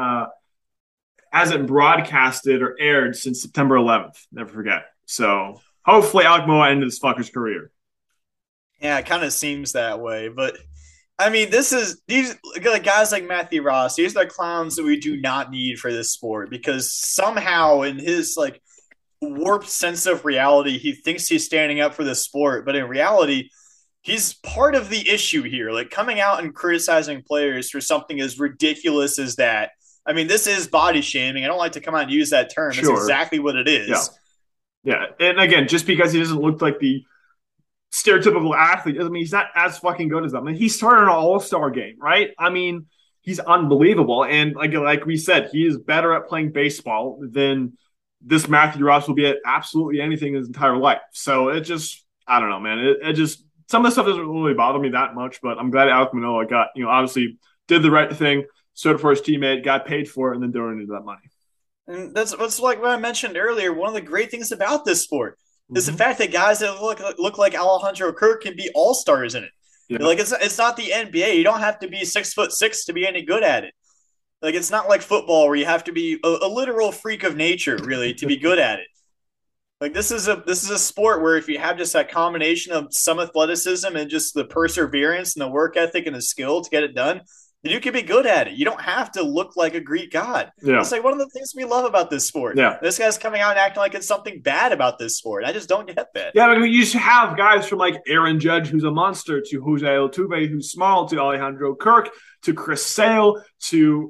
hasn't broadcasted or aired since September 11th. Never forget. So hopefully Alek Manoah ended this fucker's career. Yeah, it kind of seems that way. But I mean, these guys like Matthew Ross. These are the clowns that we do not need for this sport because somehow in his warped sense of reality, he thinks he's standing up for this sport, but in reality, he's part of the issue here. Like coming out and criticizing players for something as ridiculous as that. I mean, this is body shaming. I don't like to come out and use that term. Sure. It's exactly what it is. Yeah. And again, just because he doesn't look like the stereotypical athlete, I mean, he's not as fucking good as them. I mean, he started an all-star game, right? I mean, he's unbelievable. And like we said, he is better at playing baseball than this Matthew Ross will be at absolutely anything in his entire life. So it just, I don't know, man. It just, some of the stuff doesn't really bother me that much, but I'm glad Alek Manoah got, obviously did the right thing, stood for his teammate, got paid for it, and then donated that money. And that's like what I mentioned earlier. One of the great things about this sport is the fact that guys that look like Alejandro Kirk can be all-stars in it. Yeah. Like it's not the NBA. You don't have to be 6'6" to be any good at it. Like it's not like football where you have to be a literal freak of nature really to be good at it. Like this is a sport where if you have just that combination of some athleticism and just the perseverance and the work ethic and the skill to get it done, then you can be good at it. You don't have to look like a Greek god. Yeah. It's like one of the things we love about this sport. Yeah. This guy's coming out and acting like it's something bad about this sport. I just don't get that. Yeah, I mean, you just have guys from like Aaron Judge, who's a monster, to Jose Altuve, who's small, to Alejandro Kirk, to Chris Sale, to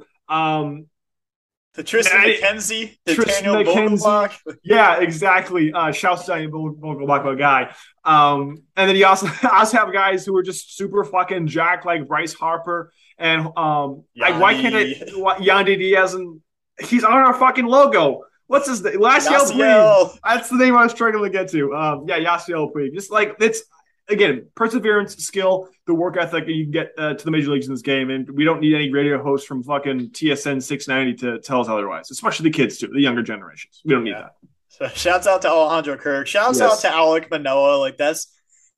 Tristan McKenzie, to Daniel Vogelbach. Yeah, exactly. Shouts to Daniel Vogelbach, my guy. And then you also have guys who are just super fucking jacked, like Bryce Harper and why can't Yandy Diaz, and he's on our fucking logo. What's his name? Yasiel Puig. That's the name I was struggling to get to. Yasiel Puig. Just like it's again perseverance, skill, the work ethic you can get to the major leagues in this game, and we don't need any radio hosts from fucking TSN 690 to tell us otherwise. Especially the kids too, the younger generations. We don't need that. So shouts out to Alejandro Kirk. Shouts out to Alek Manoah. Like that's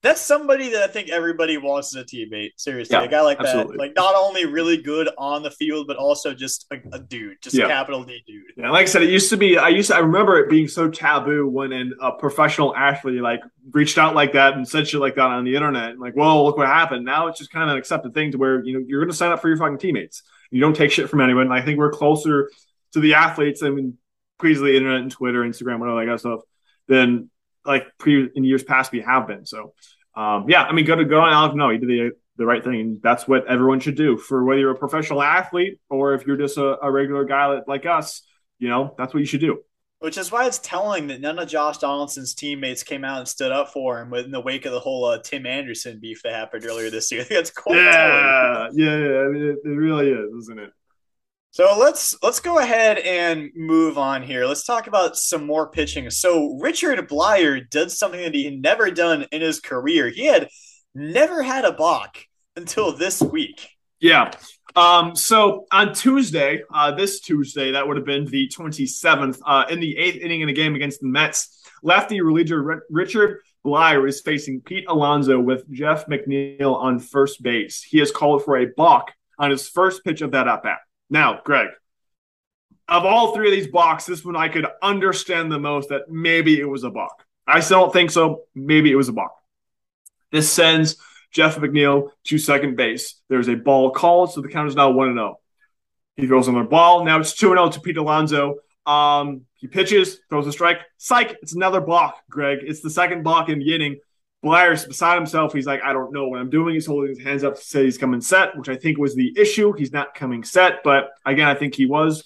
That's somebody that I think everybody wants as a teammate. Seriously, a Yeah, guy like that, absolutely. like not only really good on the field, but also just a dude, just a Yeah. capital D dude. Yeah, like I said, it used to be. I remember it being so taboo when a professional athlete like reached out like that and said shit like that on the internet. And like, whoa, look what happened. Now it's just kind of an accepted thing to where you're going to sign up for your fucking teammates. You don't take shit from anyone. And I think we're closer to the athletes. I mean, please the internet and Twitter, Instagram, whatever that kind of stuff than like in years past we have been. So, yeah, I mean, go on Alex. No, he did the right thing. And that's what everyone should do for whether you're a professional athlete or if you're just a regular guy like us. That's what you should do. Which is why it's telling that none of Josh Donaldson's teammates came out and stood up for him in the wake of the whole Tim Anderson beef that happened earlier this year. That's quite telling. Yeah. I mean, it really is, isn't it? So let's go ahead and move on here. Let's talk about some more pitching. So Richard Blyer did something that he had never done in his career. He had never had a balk until this week. Yeah. So on Tuesday, this Tuesday, that would have been the 27th, in the eighth inning in a game against the Mets, lefty reliever Richard Blyer is facing Pete Alonso with Jeff McNeil on first base. He has called for a balk on his first pitch of that at bat. Now, Greg, of all three of these balks, this one I could understand the most that maybe it was a balk. I still don't think so. Maybe it was a balk. This sends Jeff McNeil to second base. There's a ball called, so the count is now 1-0. He throws another ball. Now it's 2-0 to Pete Alonso. He pitches, throws a strike. Psych, it's another balk, Greg. It's the second balk in the inning. Blyer's beside himself. He's like, I don't know what I'm doing. He's holding his hands up to say he's coming set, which I think was the issue. He's not coming set, but again, I think he was.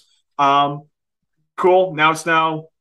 Cool. Now it's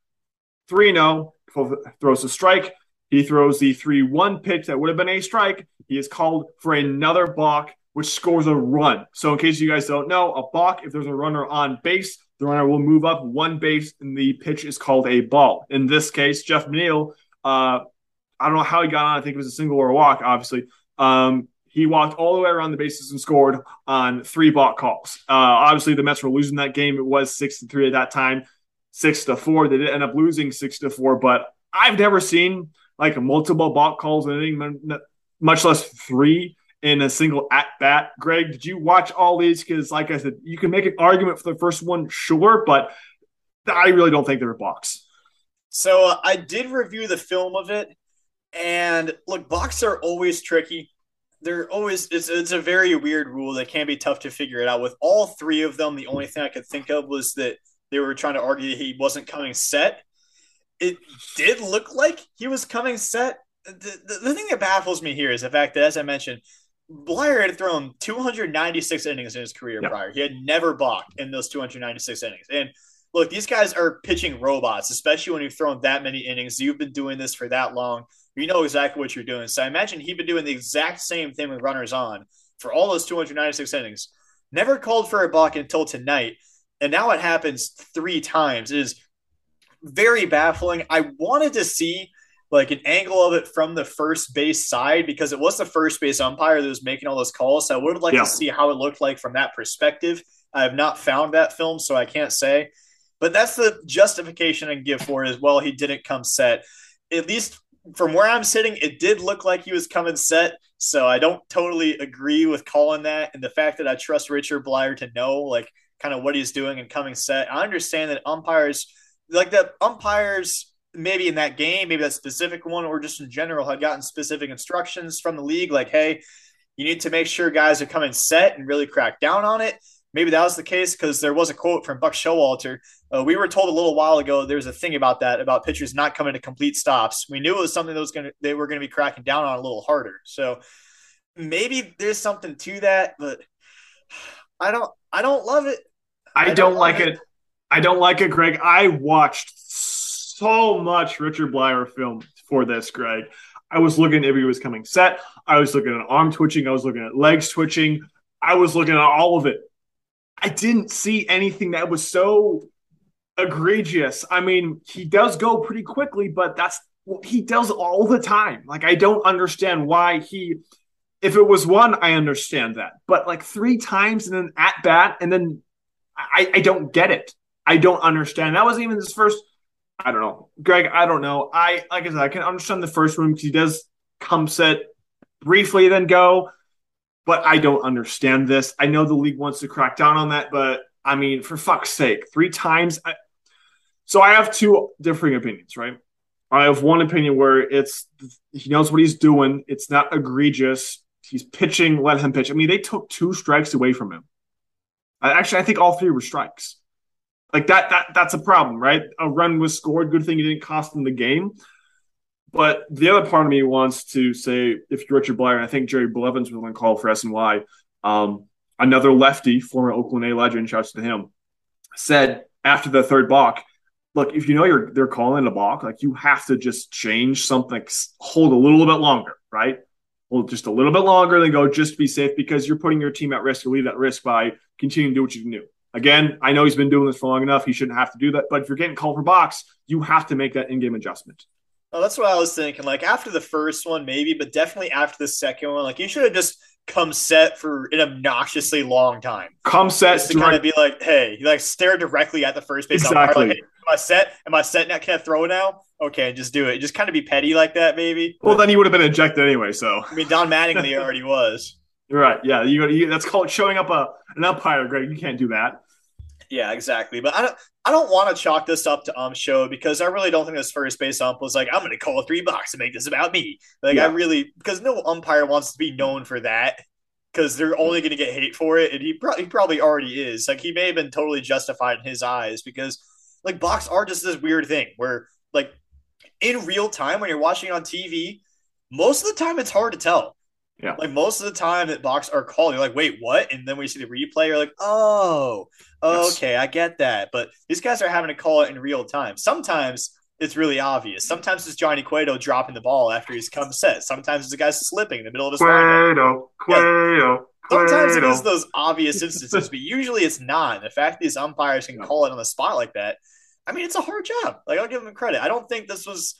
3-0. Throws a strike. He throws the 3-1 pitch that would have been a strike. He is called for another balk, which scores a run. So in case you guys don't know, a balk, if there's a runner on base, the runner will move up one base, and the pitch is called a ball. In this case, Jeff McNeil, I don't know how he got on. I think it was a single or a walk, obviously. He walked all the way around the bases and scored on 3 balk calls. Obviously, the Mets were losing that game. It was 6-3 at that time, 6-4. They did end up losing 6-4, but I've never seen like multiple balk calls in an inning, much less 3 in a single at bat. Greg, did you watch all these? Because, like I said, you can make an argument for the first one, sure, but I really don't think they were balks. So I did review the film of it, and look, balks are always tricky. They're always it's a very weird rule that can be tough to figure it out. With all 3 of them, the only thing I could think of was that they were trying to argue that he wasn't coming set. It did look like he was coming set. The thing that baffles me here is the fact that, as I mentioned, Blyer had thrown 296 innings in his career prior. He had never balked in those 296 innings. And look, these guys are pitching robots, especially when you've thrown that many innings. You've been doing this for that long. You know exactly what you're doing. So I imagine he'd been doing the exact same thing with runners on for all those 296 innings. Never called for a balk until tonight. And now it happens 3 times. It is very baffling. I wanted to see like an angle of it from the first base side because it was the first base umpire that was making all those calls. So I would have liked to see how it looked like from that perspective. I have not found that film, so I can't say. But that's the justification I can give for it as well. He didn't come set. At least from where I'm sitting, it did look like he was coming set. So I don't totally agree with calling that. And the fact that I trust Richard Blyer to know like kind of what he's doing and coming set. I understand that umpires maybe in that game, maybe that specific one, or just in general, had gotten specific instructions from the league, like, hey, you need to make sure guys are coming set and really crack down on it. Maybe that was the case because there was a quote from Buck Showalter. We were told a little while ago there's a thing about that, about pitchers not coming to complete stops. We knew it was something that they were going to be cracking down on a little harder. So maybe there's something to that, but I don't love it. I don't like it. I don't like it, Greg. I watched so much Richard Blyer film for this, Greg. I was looking if he was coming set. I was looking at arm twitching. I was looking at legs twitching. I was looking at all of it. I didn't see anything that was so egregious. I mean, he does go pretty quickly, but that's what he does all the time. Like, I don't understand why if it was one, I understand that. But like 3 times in an at bat, and then I don't get it. I don't understand. That wasn't even his first. I don't know, Greg. I don't know. Like I said, I can understand the first one because he does come set briefly, then go. But I don't understand this. I know the league wants to crack down on that, but I mean, for fuck's sake, 3 times. So I have two differing opinions, right? I have one opinion where he knows what he's doing. It's not egregious. He's pitching, let him pitch. I mean, they took 2 strikes away from him. Actually, I think all 3 were strikes. Like that's a problem, right? A run was scored. Good thing it didn't cost them the game. But the other part of me wants to say, if you're Richard Bleier, and I think Jerry Blevins was on call for SNY, another lefty, former Oakland A legend, shouts to him, said after the third balk, look, if you know they're calling it a balk, like you have to just change something, hold a little bit longer, right? Hold just a little bit longer than go just to be safe because you're putting your team at risk or lead at risk by continuing to do what you can do. Again, I know he's been doing this for long enough. He shouldn't have to do that. But if you're getting called for balks, you have to make that in-game adjustment. Oh, that's what I was thinking. Like after the first one, maybe, but definitely after the second one, like you should have just come set for an obnoxiously long time. Come set just to kind of be like, hey, you like stare directly at the first base exactly. umpire. Like, hey, am I set? Am I set now? Can I throw now? Okay, just do it. Just kind of be petty like that, maybe. Well, then he would have been ejected anyway. So I mean, Don Mattingly already was. You're right. Yeah, that's called showing up an umpire, Greg. You can't do that. Yeah, exactly. But I don't want to chalk this up to show because I really don't think this first base ump was like, I'm going to call 3 balks and make this about me. Like because no umpire wants to be known for that because they're only going to get hate for it. And he probably already is. Like he may have been totally justified in his eyes because like balks are just this weird thing where like in real time when you're watching on TV, most of the time it's hard to tell. Yeah. Like most of the time that balks are called, you're like, wait, what? And then when you see the replay, you're like, oh, okay, I get that. But these guys are having to call it in real time. Sometimes it's really obvious. Sometimes it's Johnny Cueto dropping the ball after he's come set. Sometimes it's a guy slipping in the middle of his Cueto. Sometimes it is those obvious instances, but usually it's not. And the fact that these umpires can call it on the spot like that, I mean, it's a hard job. Like I'll give them credit. I don't think this was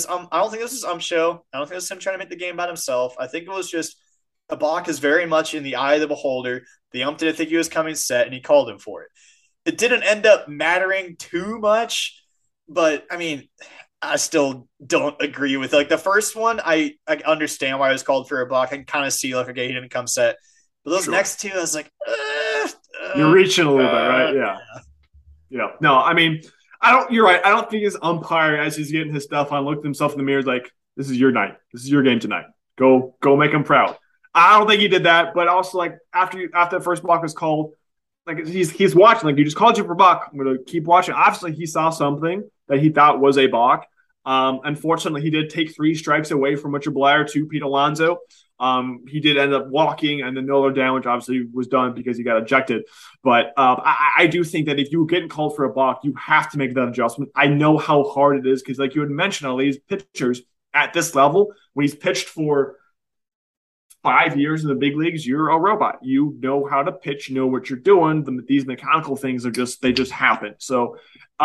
show. I don't think it was him trying to make the game about himself. I think it was just a balk is very much in the eye of the beholder. The ump didn't think he was coming set, and he called him for it. It didn't end up mattering too much, but I mean, I still don't agree with like the first one. I understand why it was called for a balk. I can kind of see like okay, he didn't come set, but those next two, I was like, you're reaching a little bit, right? Yeah. No, I mean. You're right. I don't think his umpire, as he's getting his stuff on, looked at himself in the mirror like, this is your night. This is your game tonight. Go make him proud. I don't think he did that, but also like after the first block was called, like he's watching, like you just called you for balk. I'm gonna keep watching. Obviously he saw something that he thought was a balk. Unfortunately, he did take 3 strikes away from Richard Bleier to Pete Alonso. He did end up walking, and the Miller damage obviously was done because he got ejected. But I do think that if you were getting called for a balk, you have to make that adjustment. I know how hard it is because, like you had mentioned, all these pitchers at this level, when he's pitched for 5 years in the big leagues, you're a robot. You know how to pitch, you know what you're doing. These mechanical things they just happen. So,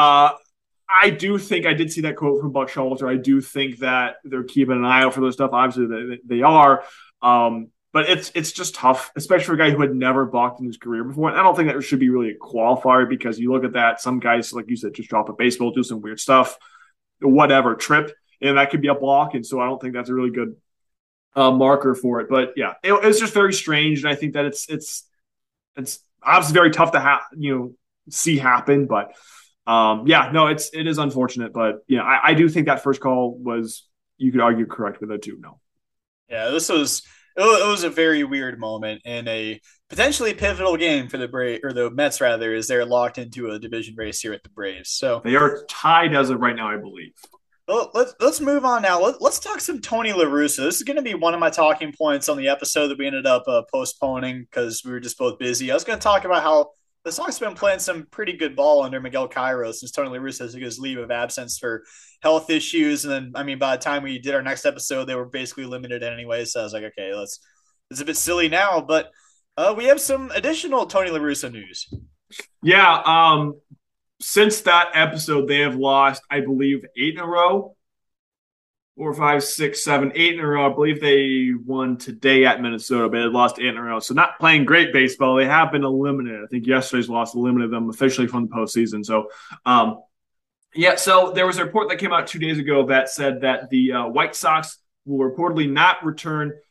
I do think I did see that quote from Buck Showalter. I do think that they're keeping an eye out for those stuff. Obviously, they are. But it's just tough, especially for a guy who had never balked in his career before. And I don't think that should be really a qualifier because you look at that, some guys, like you said, just drop a baseball, do some weird stuff, whatever, trip, and that could be a balk. And so I don't think that's a really good marker for it. But yeah, it's just very strange. And I think that it's obviously very tough to see happen, but it is unfortunate, but I do think that first call was, you could argue, correct with it too. No. Yeah, it was a very weird moment in a potentially pivotal game for the Mets rather, as they're locked into a division race here at the Braves. So they are tied as of right now, I believe. Well, let's move on now. Let's talk some Tony La Russa. This is going to be one of my talking points on the episode that we ended up postponing because we were just both busy. I was going to talk about how the Sox have been playing some pretty good ball under Miguel Cairo since Tony La Russa took his leave of absence for health issues. And then, I mean, by the time we did our next episode, they were basically limited anyway. So I was like, okay, it's a bit silly now, but we have some additional Tony La Russa news. Yeah. Since that episode, they have lost, I believe, 8 in a row. 4, 5, 6, 7, 8 in a row. I believe they won today at Minnesota, but they lost 8 in a row. So not playing great baseball. They have been eliminated. I think yesterday's loss eliminated them officially from the postseason. So, so there was a report that came out 2 days ago that said that the White Sox will reportedly not return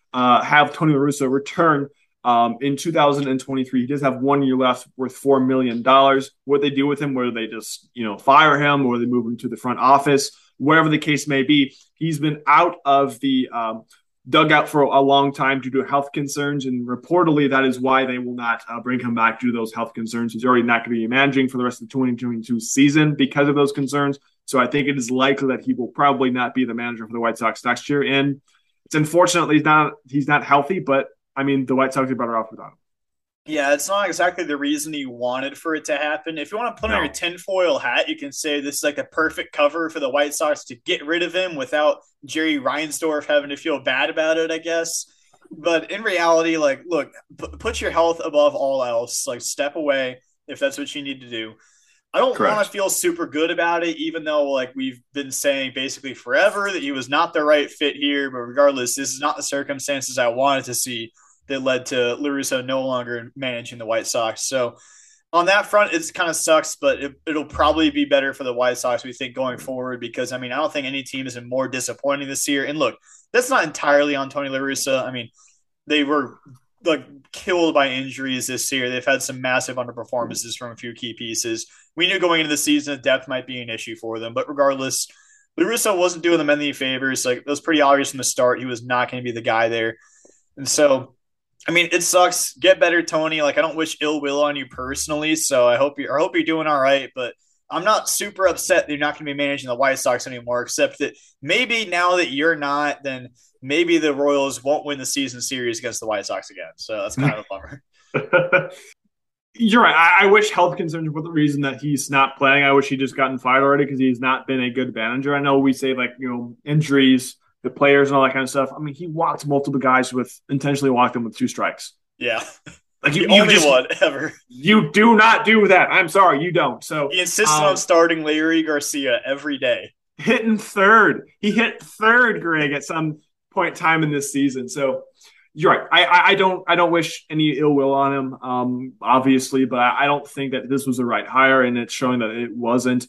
have Tony La Russa return in 2023. He does have 1 year left, worth $4 million. What they do with him, whether they just fire him or they move him to the front office, whatever the case may be, he's been out of the dugout for a long time due to health concerns, and reportedly that is why they will not bring him back due to those health concerns. He's already not going to be managing for the rest of the 2022 season because of those concerns. So I think it is likely that he will probably not be the manager for the White Sox next year. And it's unfortunately he's not healthy, but I mean the White Sox are better off without him. Yeah, it's not exactly the reason you wanted for it to happen. If you want to put on your tinfoil hat, you can say this is like a perfect cover for the White Sox to get rid of him without Jerry Reinsdorf having to feel bad about it, I guess. But in reality, like, look, put your health above all else. Like, step away if that's what you need to do. I don't want to feel super good about it, even though, like, we've been saying basically forever that he was not the right fit here. But regardless, this is not the circumstances I wanted to see that led to La Russa no longer managing the White Sox. So on that front, it kind of sucks, but it'll probably be better for the White Sox, we think, going forward, because, I mean, I don't think any team has been more disappointing this year. And look, that's not entirely on Tony La Russa. I mean, they were like killed by injuries this year. They've had some massive underperformances from a few key pieces. We knew going into the season that depth might be an issue for them, but regardless, La Russa wasn't doing them any favors. Like, it was pretty obvious from the start he was not going to be the guy there. And so, I mean, it sucks. Get better, Tony. Like, I don't wish ill will on you personally, so I hope you're doing all right. But I'm not super upset that you're not going to be managing the White Sox anymore. Except that maybe now that you're not, then maybe the Royals won't win the season series against the White Sox again. So that's kind of a bummer. You're right. I wish health concerns were the reason that he's not playing. I wish he just gotten fired already because he's not been a good manager. I know we say injuries, the players and all that kind of stuff. I mean, he walked multiple guys intentionally walked them with 2 strikes. Yeah. Like the only one ever. You do not do that. I'm sorry, you don't. So he insisted on starting Larry Garcia every day. Hitting third. He hit third, Greg, at some point in time in this season. So you're right. I don't wish any ill will on him, obviously, but I don't think that this was the right hire, and it's showing that it wasn't.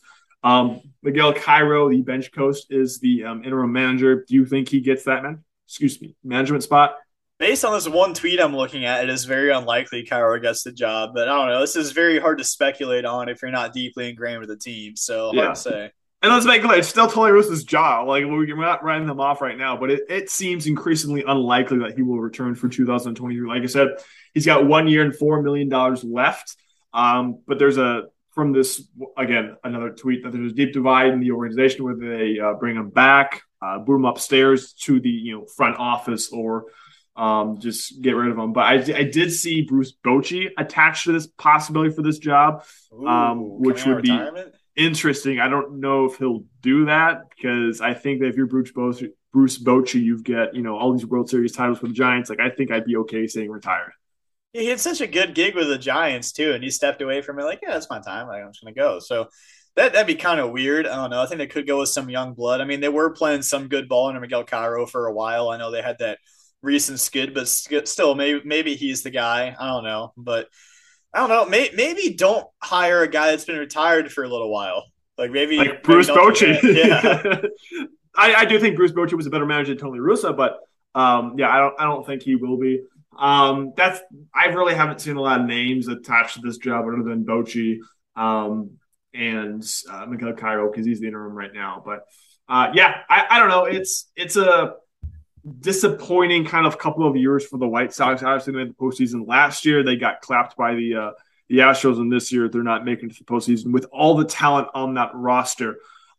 Miguel Cairo, the bench coach, is the interim manager. Do you think he gets that management spot? Based on this one tweet I'm looking at, it is very unlikely Cairo gets the job. But I don't know. This is very hard to speculate on if you're not deeply ingrained with the team. So hard to say. And let's make it clear, it's still Tony Russa's job. Like, we're not writing him off right now, but it seems increasingly unlikely that he will return for 2023. Like I said, he's got 1 year and $4 million left. But there's from this, again, another tweet that there's a deep divide in the organization whether they bring him back, boot him upstairs to the front office, or just get rid of him. But I did see Bruce Bochy attached to this possibility for this job, which would be interesting. I don't know if he'll do that, because I think that if you're Bruce Bochy, you've got all these World Series titles with the Giants. Like, I think I'd be okay saying retired. Yeah, he had such a good gig with the Giants too, and he stepped away from it. Like, yeah, that's my time. Like, I'm just gonna go. So that'd be kind of weird. I don't know. I think they could go with some young blood. I mean, they were playing some good ball under Miguel Cairo for a while. I know they had that recent skid, but still, maybe he's the guy. I don't know, but I don't know. Maybe don't hire a guy that's been retired for a little while. Like, maybe Bruce Bochy. Yeah, I do think Bruce Bochy was a better manager than Tony Russa, but I don't think he will be. I really haven't seen a lot of names attached to this job other than Bochy and Miguel Cairo, because he's the interim right now. But I don't know. It's a disappointing kind of couple of years for the White Sox. Obviously, they made the postseason last year. They got clapped by the Astros, and this year they're not making it to the postseason with all the talent on that roster.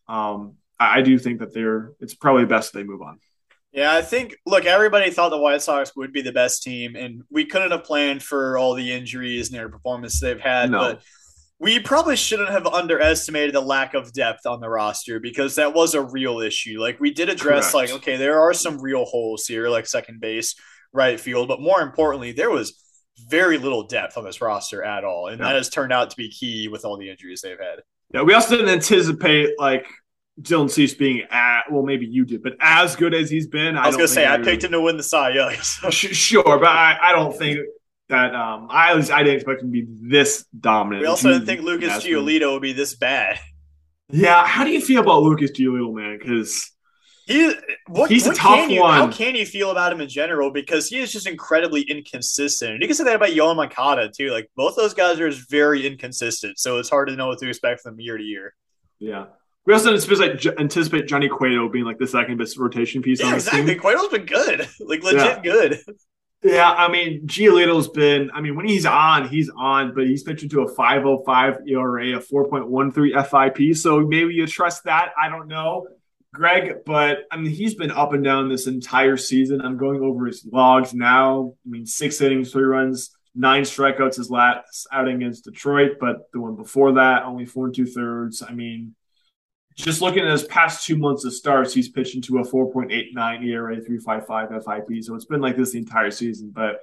I do think that it's probably best they move on. Yeah, I think, look, everybody thought the White Sox would be the best team, and we couldn't have planned for all the injuries and their performance they've had. No. But we probably shouldn't have underestimated the lack of depth on the roster, because that was a real issue. Like, we did address, Correct. okay, there are some real holes here, like second base, right field. But more importantly, there was very little depth on this roster at all. And that has turned out to be key with all the injuries they've had. Yeah, we also didn't anticipate, Dylan Cease being maybe you did, but as good as he's been. I was going to say, I picked him to win the Cy Young. So. Sure, but I don't think that I didn't expect him to be this dominant. We also didn't think Lucas Giolito would be this bad. Yeah, how do you feel about Lucas Giolito, man? Because He He's a tough how one. can you feel about him in general? Because he is just incredibly inconsistent. And you can say that about Yoel Moncada too. Like both those guys are just very inconsistent, so it's hard to know what to expect from them year to year. Yeah. We also anticipate Johnny Cueto being like the second best rotation piece on Yeah, this exactly. team. Cueto's been good, like Yeah. legit good. Yeah, I mean, Giolito's been, I mean, when he's on, but he's pitching to a 5.05 ERA, a 4.13 FIP. So maybe you trust that. I don't know, Greg, but I mean, he's been up and down this entire season. I'm going over his logs now. I mean, 6 innings, 3 runs, 9 strikeouts his last outing against Detroit, but the one before that, only 4 2/3. I mean, just looking at his past 2 months of starts, he's pitching to a 4.89 ERA, 3.55 FIP. So it's been like this the entire season. But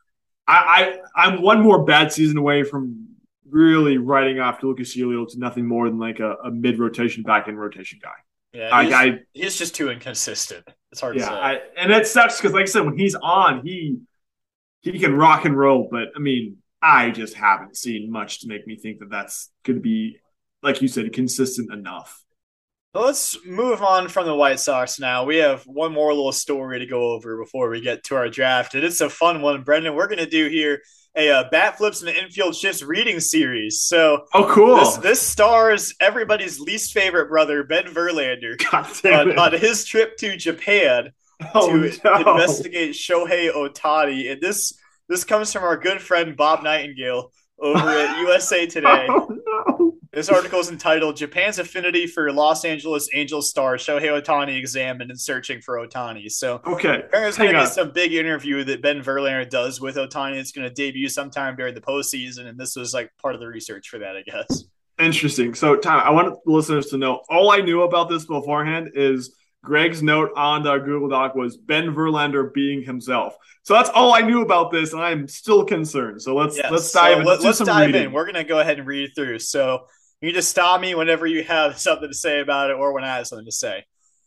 I'm one more bad season away from really writing off Lucas Giolito to nothing more than like a mid rotation, back end rotation guy. He's just too inconsistent. It's hard to say. And it sucks because, like I said, when he's on, he can rock and roll. But I mean, I just haven't seen much to make me think that that's going to be, like you said, consistent enough. Let's move on from the White Sox now. We have one more little story to go over before we get to our draft, and it's a fun one, Brendan. We're going to do here a bat flips and infield shifts reading series. So, oh, cool! This stars everybody's least favorite brother, Ben Verlander, on his trip to Japan to investigate Shohei Ohtani, and this comes from our good friend Bob Nightingale over at USA Today. Oh, no. This article is entitled "Japan's Affinity for Los Angeles Angels Star Shohei Ohtani Examined and Searching for Ohtani." So, there's going to be some big interview that Ben Verlander does with Ohtani. It's going to debut sometime during the postseason, and this was like part of the research for that, I guess. Interesting. So, Tom, I want the listeners to know all I knew about this beforehand is Greg's note on the Google Doc was Ben Verlander being himself. So that's all I knew about this, and I'm still concerned. So let's dive in. Let's dive in. We're going to go ahead and read through. So you just stop me whenever you have something to say about it or when I have something to say.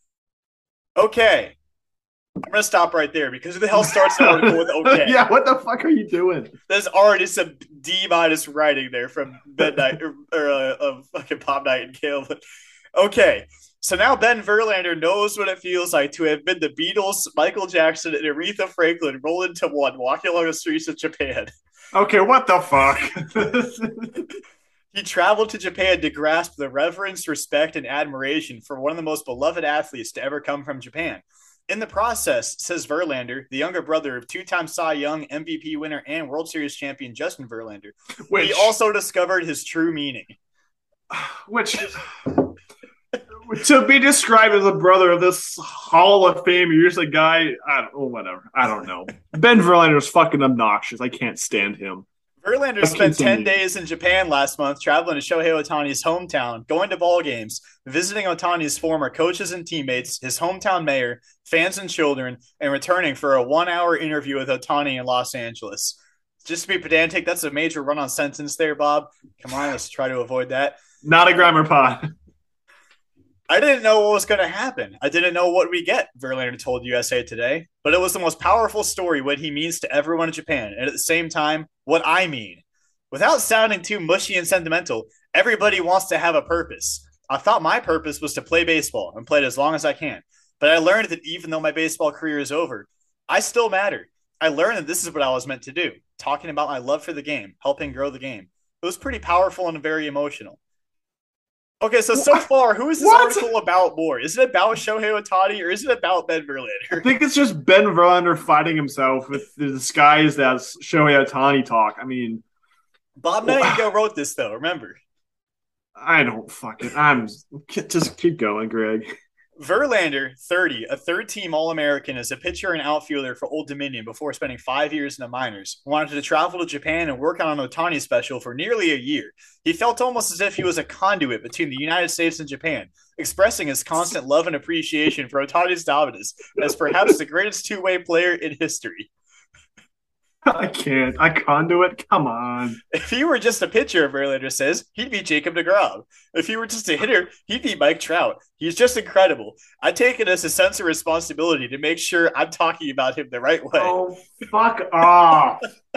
Okay. I'm going to stop right there because who the hell starts the article with okay? Yeah, what the fuck are you doing? There's already some D- writing there from Midnight or fucking Bob Nightingale. But okay. So now Ben Verlander knows what it feels like to have been the Beatles, Michael Jackson, and Aretha Franklin rolled into one walking along the streets of Japan. Okay, what the fuck? He traveled to Japan to grasp the reverence, respect, and admiration for one of the most beloved athletes to ever come from Japan. In the process, says Verlander, the younger brother of two-time Cy Young, MVP winner, and World Series champion Justin Verlander, he also discovered his true meaning. Which... to be described as a brother of this Hall of Fame, you're just a guy. Whatever. I don't know. Ben Verlander is fucking obnoxious. I can't stand him. Verlander spent 10 days in Japan last month, traveling to Shohei Ohtani's hometown, going to ball games, visiting Ohtani's former coaches and teammates, his hometown mayor, fans and children, and returning for a 1-hour interview with Ohtani in Los Angeles. Just to be pedantic, that's a major run-on sentence there, Bob. Come on, let's try to avoid that. Not a grammar pod. I didn't know what was going to happen. I didn't know what we get, Verlander told USA Today. But it was the most powerful story, what he means to everyone in Japan. And at the same time, what I mean. Without sounding too mushy and sentimental, everybody wants to have a purpose. I thought my purpose was to play baseball and play it as long as I can. But I learned that even though my baseball career is over, I still matter. I learned that this is what I was meant to do, talking about my love for the game, helping grow the game. It was pretty powerful and very emotional. Okay, so far, who is this article about more? Is it about Shohei Ohtani or is it about Ben Verlander? I think it's just Ben Verlander fighting himself with the disguise as Shohei Ohtani talk. I mean... Bob Nightingale wrote this, though, remember? I don't fucking... Just keep going, Greg. Verlander, 30, a third-team All-American as a pitcher and outfielder for Old Dominion before spending 5 years in the minors, wanted to travel to Japan and work on an Ohtani special for nearly a year. He felt almost as if he was a conduit between the United States and Japan, expressing his constant love and appreciation for Ohtani's dominance as perhaps the greatest two-way player in history. I can't. I conduit? Come on. If he were just a pitcher, Verlander says, he'd be Jacob deGrom. If he were just a hitter, he'd be Mike Trout. He's just incredible. I take it as a sense of responsibility to make sure I'm talking about him the right way. Oh, fuck off.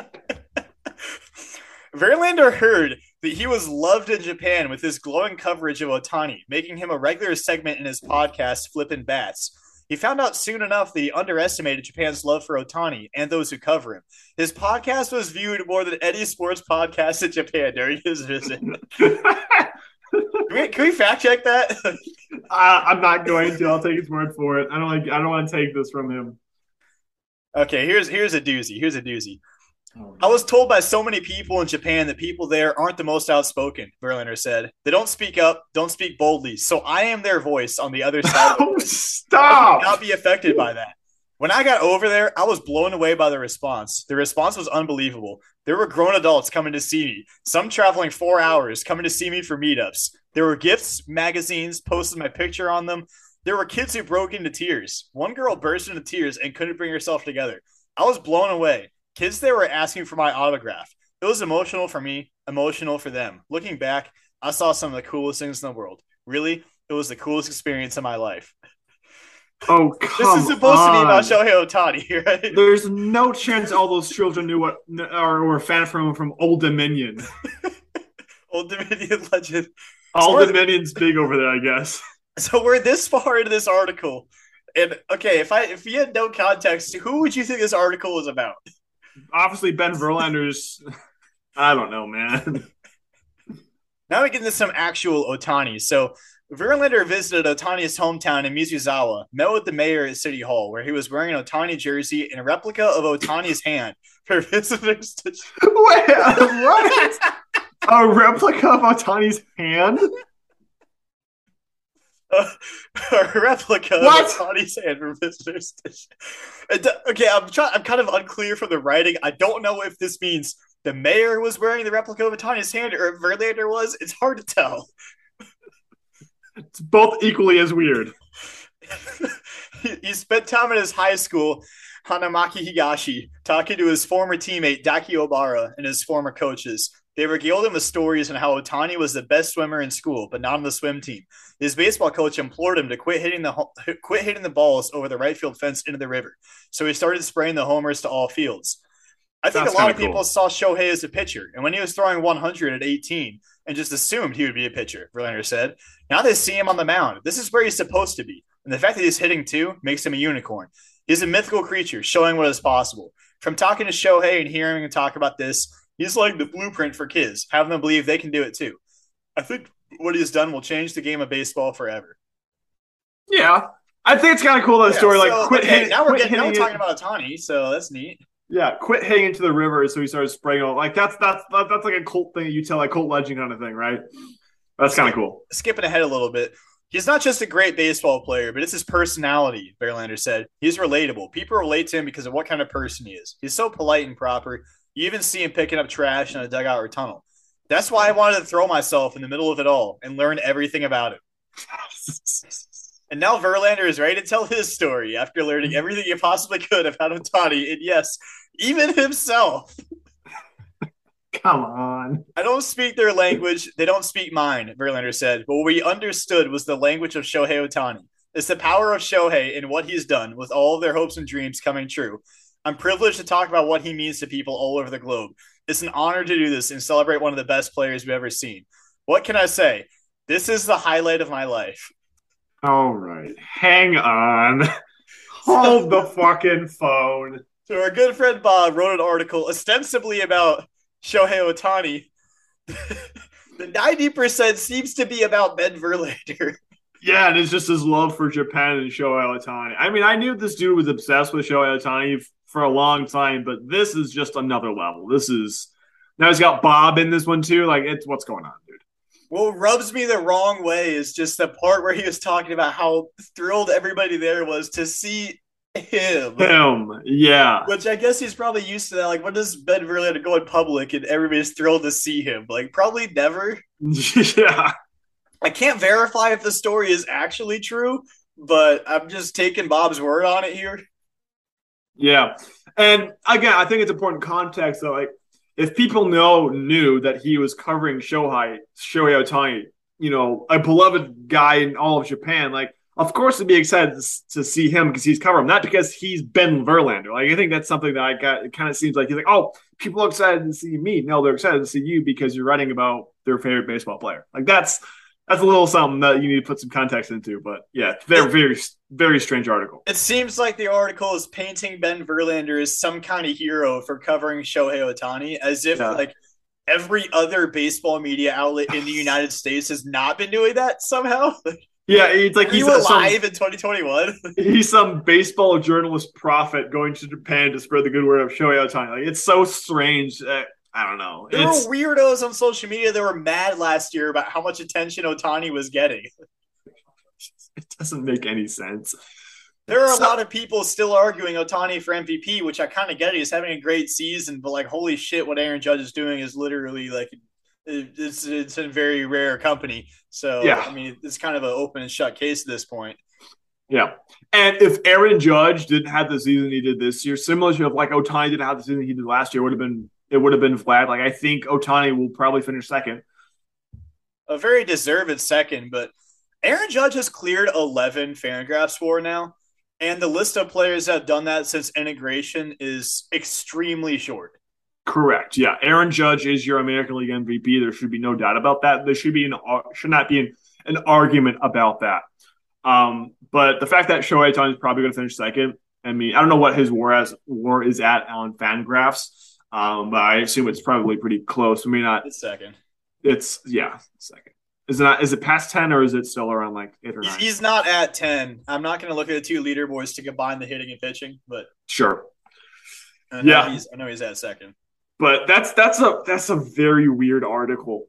Verlander heard that he was loved in Japan with his glowing coverage of Ohtani, making him a regular segment in his podcast, Flippin' Bats. He found out soon enough that he underestimated Japan's love for Otani and those who cover him. His podcast was viewed more than any sports podcast in Japan during his visit. Can we fact check that? I'm not going to. I'll take his word for it. I don't want to take this from him. Okay, here's a doozy. Here's a doozy. I was told by so many people in Japan that people there aren't the most outspoken, Verlander said. They don't speak up, don't speak boldly, so I am their voice on the other side. Oh, stop! I could not be affected by that. When I got over there, I was blown away by the response. The response was unbelievable. There were grown adults coming to see me, some traveling 4 hours, coming to see me for meetups. There were gifts, magazines, posted my picture on them. There were kids who broke into tears. One girl burst into tears and couldn't bring herself together. I was blown away. Kids there were asking for my autograph. It was emotional for me, emotional for them. Looking back, I saw some of the coolest things in the world. Really, it was the coolest experience of my life. Oh, come This is supposed to be about Shohei Ohtani, right? There's no chance all those children knew what or were a fan from Old Dominion. Old Dominion legend. Old Dominion's big over there, I guess. So we're this far into this article. And okay, if you had no context, who would you think this article was about? Obviously, Ben Verlander's. I don't know, man. Now we get into some actual Ohtani. So Verlander visited Ohtani's hometown in Mizusawa, met with the mayor at City Hall, where he was wearing an Ohtani jersey and a replica of Ohtani's hand for visitors to. Wait, what? A replica of Ohtani's hand? A replica of Ohtani's hand for visitors to. Okay, I'm kind of unclear from the writing. I don't know if this means the mayor was wearing the replica of Ohtani's hand or if Verlander was. It's hard to tell. It's both equally as weird. He spent time in his high school, Hanamaki Higashi, talking to his former teammate Daki Obara and his former coaches. They regaled him with stories on how Ohtani was the best swimmer in school, but not on the swim team. His baseball coach implored him to quit hitting the balls over the right field fence into the river. So he started spraying the homers to all fields. I think a lot of people saw Shohei as a pitcher, and when he was throwing 100 at 18 and just assumed he would be a pitcher, Verlander said. Now they see him on the mound. This is where he's supposed to be. And the fact that he's hitting too makes him a unicorn. He's a mythical creature showing what is possible. From talking to Shohei and hearing him talk about this, he's like the blueprint for kids, having them believe they can do it too. I think what he's done will change the game of baseball forever. Yeah. I think it's kind of cool, that story. So, now we're talking about Ohtani, so that's neat. Yeah, quit hitting into the river, so he started spraying all. Like that's like a cult thing you tell, like cult legend kind of thing, right? That's kind of cool. Skipping ahead a little bit, he's not just a great baseball player, but it's his personality, Verlander said. He's relatable. People relate to him because of what kind of person he is. He's so polite and proper. You even see him picking up trash in a dugout or tunnel. That's why I wanted to throw myself in the middle of it all and learn everything about it. And now Verlander is ready to tell his story after learning everything he possibly could about Ohtani, and yes, even himself. Come on. I don't speak their language. They don't speak mine, Verlander said. But what we understood was the language of Shohei Ohtani. It's the power of Shohei and what he's done with all of their hopes and dreams coming true. I'm privileged to talk about what he means to people all over the globe. It's an honor to do this and celebrate one of the best players we've ever seen. What can I say? This is the highlight of my life. All right. Hang on. Hold the fucking phone. So our good friend Bob wrote an article ostensibly about Shohei Ohtani. The 90% seems to be about Ben Verlander. Yeah, and it's just his love for Japan and Shohei Ohtani. I mean, I knew this dude was obsessed with Shohei Ohtani for a long time, but this is just another level. Now he's got Bob in this one too. Like, it's what's going on, dude. What rubs me the wrong way is just the part where he was talking about how thrilled everybody there was to see him. Yeah. Which I guess he's probably used to that. Like, when does Ben Verlander go in public and everybody's thrilled to see him? Like, probably never. Yeah. I can't verify if the story is actually true, but I'm just taking Bob's word on it here. Yeah. And again, I think it's important context that, like, if people knew that he was covering Shohei Ohtani, you know, a beloved guy in all of Japan, like, of course they'd be excited to see him because he's covering him, not because he's Ben Verlander. Like, I think that's something that I got. It kind of seems like he's like, oh, people are excited to see me. No, they're excited to see you because you're writing about their favorite baseball player. Like, that's that's a little something that you need to put some context into. But yeah, they're very, very strange article. It seems like the article is painting Ben Verlander as some kind of hero for covering Shohei Ohtani, as if Yeah. like every other baseball media outlet in the United States has not been doing that somehow. Yeah, it's like Are you alive in 2021? he's some baseball journalist prophet going to Japan to spread the good word of Shohei Ohtani. Like, it's so strange. I don't know. There were weirdos on social media that were mad last year about how much attention Ohtani was getting. It doesn't make any sense. There are a lot of people still arguing Ohtani for MVP, which I kind of get. He's having a great season, but like, holy shit, what Aaron Judge is doing is literally like it's in very rare company. So yeah, I mean, it's kind of an open and shut case at this point. Yeah, and if Aaron Judge didn't have the season he did this year, similar to if like Ohtani didn't have the season he did last year, it would have been flat. Like I think Ohtani will probably finish second. A very deserved second, but Aaron Judge has cleared 11 Fangraphs WAR now. And the list of players that have done that since integration is extremely short. Correct. Yeah, Aaron Judge is your American League MVP. There should be no doubt about that. There should not be an argument about that. But the fact that Shohei Ohtani is probably going to finish second. I mean, I don't know what his WAR is at on Fangraphs, but I assume it's probably pretty close. I mean, not it's second. It's second. Is it past 10 or is it still around like 8 or 9? He's not at 10. I'm not going to look at the two leaderboards to combine the hitting and pitching, but sure. I know he's at second. But that's a very weird article.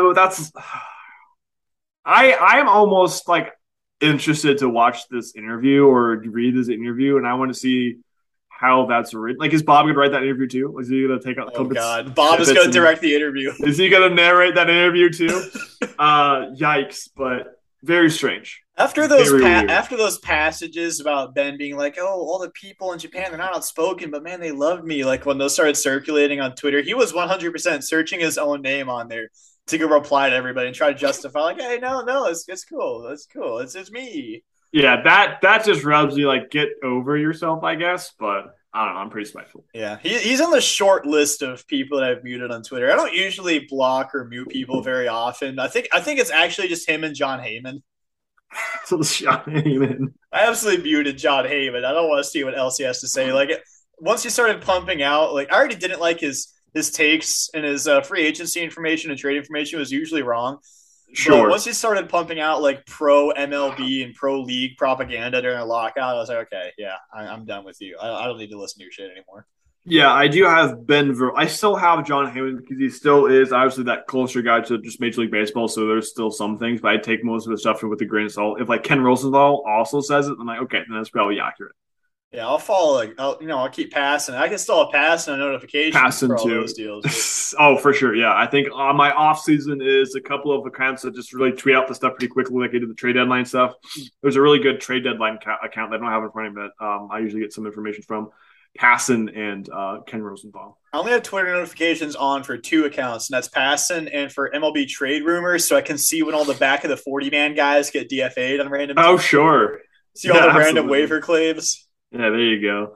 I'm almost like interested to watch this interview or read this interview, and I want to see how that's written. Like, is Bob going to write that interview too? Is he going to take out? Oh God, Bob is going to direct the interview. Is he going to narrate that interview too? Yikes! But very strange. After those passages about Ben being like, "Oh, all the people in Japan, they're not outspoken, but man, they loved me." Like when those started circulating on Twitter, he was 100% searching his own name on there to go reply to everybody and try to justify, like, "Hey, no, it's cool, it's cool, it's me." Yeah, that just rubs you like get over yourself, I guess. But I don't know. I'm pretty spiteful. Yeah, he's on the short list of people that I've muted on Twitter. I don't usually block or mute people very often. I think it's actually just him and John Heyman. So John Heyman. I absolutely muted John Heyman. I don't want to see what else he has to say. Like once he started pumping out, like I already didn't like his takes and his free agency information and trade information was usually wrong. Sure. But once he started pumping out like pro MLB and pro league propaganda during a lockout, I was like, okay, yeah, I'm done with you. I don't need to listen to your shit anymore. Yeah, I do have I still have John Heyman because he still is obviously that closer guy to just Major League Baseball. So there's still some things, but I take most of the stuff with a grain of salt. If like Ken Rosenthal also says it, I'm like, okay, then that's probably accurate. Yeah, I'll follow. I'll keep passing. I can still pass and a notification for all those deals. Oh, for sure. Yeah, I think on my off season is a couple of accounts that just really tweet out the stuff pretty quickly, like I did the trade deadline stuff. There's a really good trade deadline account that I don't have in front of me, but I usually get some information from Passan and Ken Rosenthal. I only have Twitter notifications on for two accounts, and that's Passan and for MLB trade rumors, so I can see when all the back of the 40-man guys get DFA'd on random. Oh, sure. See all the random waiver claims. Yeah, there you go.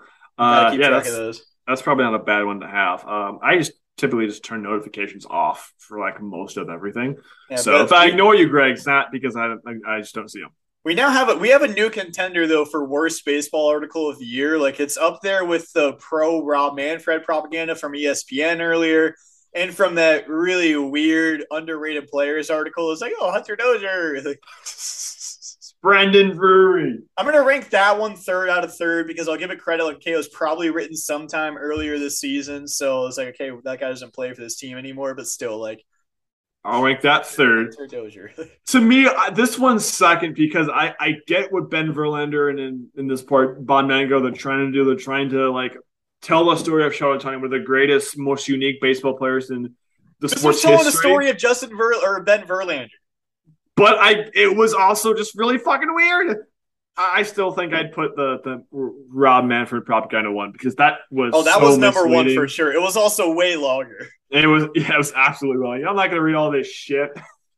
That's probably not a bad one to have. I just typically just turn notifications off for like most of everything. Yeah, so if I ignore you, Greg, it's not because I just don't see them. We have a new contender though for worst baseball article of the year. Like it's up there with the pro Rob Manfred propaganda from ESPN earlier, and from that really weird underrated players article. It's like, oh, Hunter Dozier, like, Brandon Drury. I'm gonna rank that one third out of third because I'll give it credit. Like, okay, it was probably written sometime earlier this season, so it's like, okay, that guy doesn't play for this team anymore, but still, like. I'll rank that third. To me, this one's second because I get what Ben Verlander and in this part, Bob Mango, they're trying to do. They're trying to like tell the story of Shohei Ohtani, one of the greatest, most unique baseball players in the sports history. The story of Ben Verlander. But it was also just really fucking weird. I still think I'd put the Rob Manfred propaganda one because that was was number one for sure. It was also way longer. It was absolutely wrong. I'm not going to read all this shit.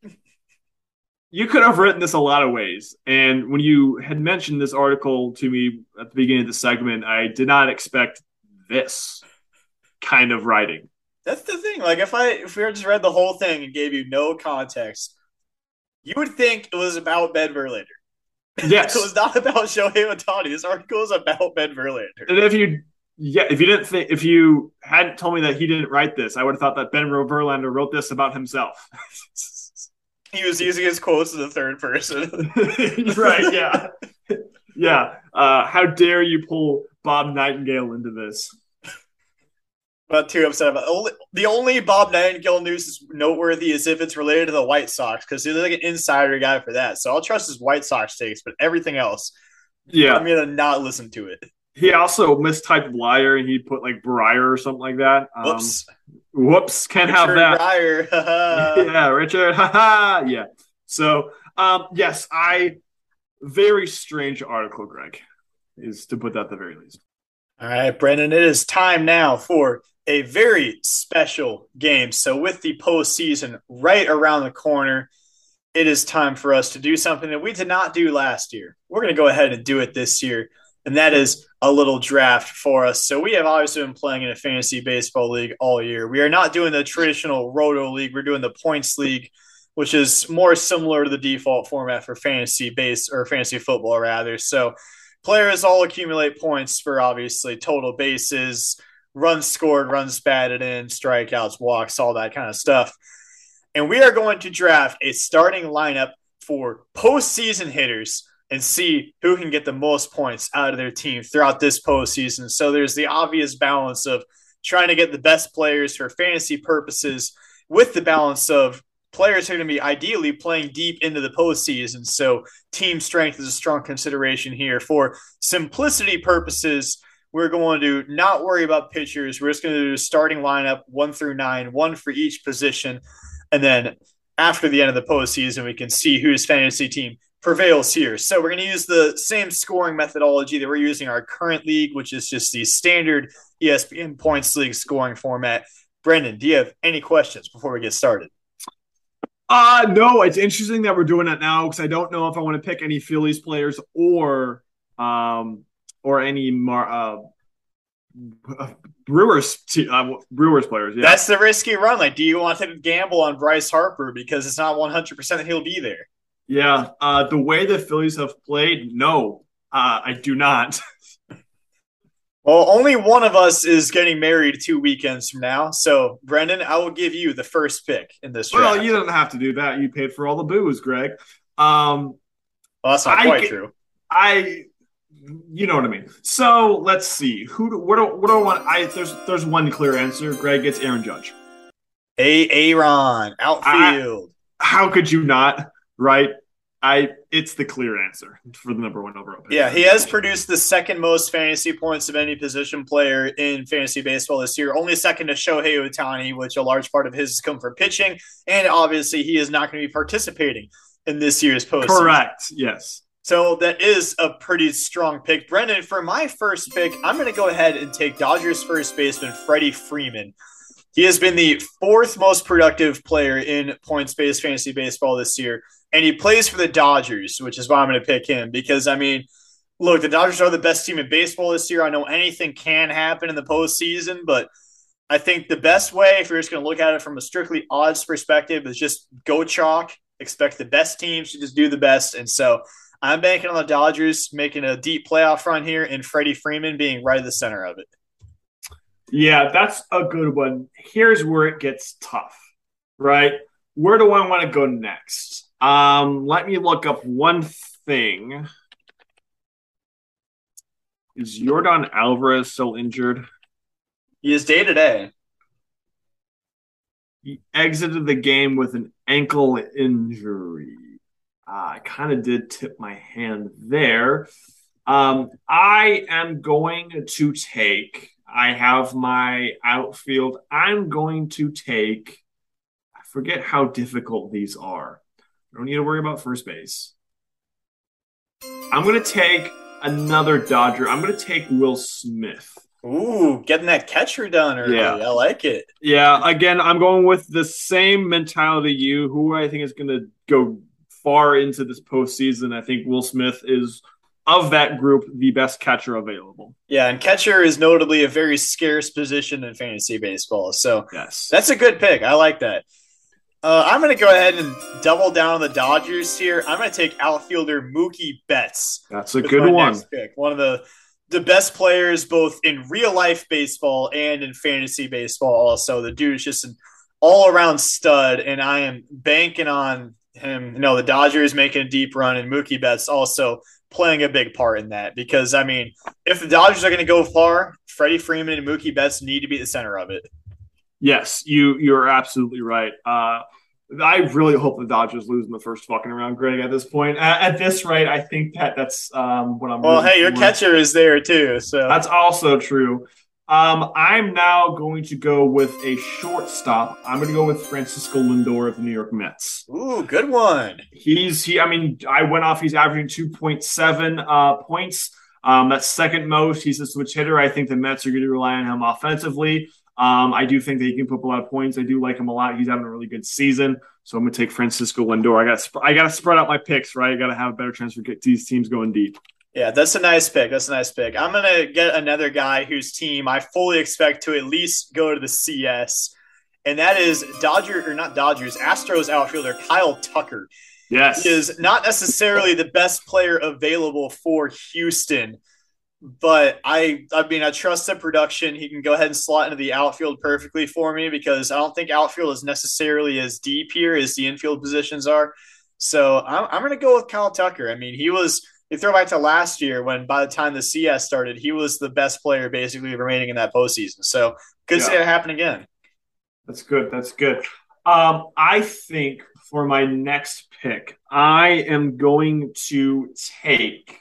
You could have written this a lot of ways. And when you had mentioned this article to me at the beginning of the segment, I did not expect this kind of writing. That's the thing. Like if we just read the whole thing and gave you no context, You would think it was about Ben Verlander. It Yes. was not about Shohei Ohtani. This article is about Ben Verlander. And if you didn't think, if you hadn't told me that he didn't write this, I would have thought that Ben Verlander wrote this about himself. He was using his quotes in the third person. Right? Yeah. Yeah. How dare you pull Bob Nightingale into this? Not too upset about it. The only Bob Nightingale news is noteworthy is if it's related to the White Sox because he's like an insider guy for that. So I'll trust his White Sox takes, but everything else, I'm Yeah. gonna not listen to it. He also mistyped liar and he put like Breyer or something like that. Whoops, Whoops, can't have Richard that. Breyer. Yeah, Richard. Haha. Yeah. So, yes, very strange article, Greg, is to put that at the very least. All right, Brendan, it is time now for a very special game. So, with the postseason right around the corner, it is time for us to do something that we did not do last year. We're going to go ahead and do it this year, and that is a little draft for us. So, we have obviously been playing in a fantasy baseball league all year. We are not doing the traditional Roto League, we're doing the Points League, which is more similar to the default format for fantasy base or fantasy football, rather. So, players all accumulate points for obviously total bases, runs scored, runs batted in, strikeouts, walks, all that kind of stuff. And we are going to draft a starting lineup for postseason hitters and see who can get the most points out of their team throughout this postseason. So there's the obvious balance of trying to get the best players for fantasy purposes with the balance of players who are going to be ideally playing deep into the postseason. So team strength is a strong consideration here. For simplicity purposes, we're going to not worry about pitchers. We're just going to do a starting lineup 1 through 9, one for each position. And then after the end of the postseason, we can see whose fantasy team prevails here. So we're going to use the same scoring methodology that we're using in our current league, which is just the standard ESPN Points League scoring format. Brendan, do you have any questions before we get started? No, it's interesting that we're doing that now because I don't know if I want to pick any Phillies players or any Brewers players. Yeah, that's the risky run. Like, do you want to gamble on Bryce Harper because it's not 100% that he'll be there? Yeah, the way the Phillies have played, no, I do not. Well, only one of us is getting married 2 weekends from now. So, Brendan, I will give you the first pick in this draft. Well, you don't have to do that. You paid for all the booze, Greg. Well, that's not quite true. You know what I mean. So let's see. What do I want? There's one clear answer. Greg gets Aaron Judge. Aaron outfield. How could you not? Right? It's the clear answer for the number one overall pick. Yeah, he has produced the second most fantasy points of any position player in fantasy baseball this year, only second to Shohei Ohtani, which a large part of his has come from pitching, and obviously he is not going to be participating in this year's postseason. Correct. Yes. So that is a pretty strong pick. Brendan, for my first pick, I'm going to go ahead and take Dodgers first baseman Freddie Freeman. He has been the fourth most productive player in points-based fantasy baseball this year, and he plays for the Dodgers, which is why I'm going to pick him because, I mean, look, the Dodgers are the best team in baseball this year. I know anything can happen in the postseason, but I think the best way, if you're just going to look at it from a strictly odds perspective, is just go chalk, expect the best teams to just do the best, and so I'm banking on the Dodgers making a deep playoff run here and Freddie Freeman being right at the center of it. Yeah, that's a good one. Here's where it gets tough, right? Where do I want to go next? Let me look up one thing. Is Yordan Alvarez still injured? He is day to day. He exited the game with an ankle injury. I kind of did tip my hand there. I am going to take, I have my outfield. I'm going to take, I forget how difficult these are. I don't need to worry about first base. I'm going to take another Dodger. I'm going to take Will Smith. Ooh, getting that catcher done early. Yeah. I like it. Yeah, again, I'm going with the same mentality you, who I think is going to go far into this postseason. I think Will Smith is, of that group, the best catcher available. Yeah, and catcher is notably a very scarce position in fantasy baseball. So yes, that's a good pick. I like that. I'm going to go ahead and double down on the Dodgers here. I'm going to take outfielder Mookie Betts That's a with good my one. next pick. One of the best players both in real life baseball and in fantasy baseball. Also, the dude is just an all around stud, and I am banking on him. You know, the Dodgers making a deep run, and Mookie Betts also playing a big part in that. Because I mean, if the Dodgers are going to go far, Freddie Freeman and Mookie Betts need to be at the center of it. Yes, you're absolutely right. I really hope the Dodgers lose in the first fucking round, Greg. At this point, at this rate, I think that's what I'm Well, rooting hey, your for. catcher is there too, so That's also true. I'm now going to go with a shortstop. I'm going to go with Francisco Lindor of the New York Mets. ooh, good one. I mean, I went off. He's averaging 2.7 points. That's second most. He's a switch hitter. I think the Mets are going to rely on him offensively. I do think that he can put up a lot of points. I do like him a lot. He's having a really good season. So I'm going to take Francisco Lindor. I got to spread out my picks, right? I got to have a better chance for get these teams going deep. Yeah, that's a nice pick. That's a nice pick. I'm gonna get another guy whose team I fully expect to at least go to the CS, and that is Astros outfielder Kyle Tucker. He Yes. is not necessarily the best player available for Houston, but I mean I trust the production. He can go ahead and slot into the outfield perfectly for me because I don't think outfield is necessarily as deep here as the infield positions are. So I'm going to go with Kyle Tucker. I mean, you throw back to last year when by the time the CS started, he was the best player basically remaining in that postseason. So could see Yeah. it happen again. That's good. That's good. I think for my next pick, I am going to take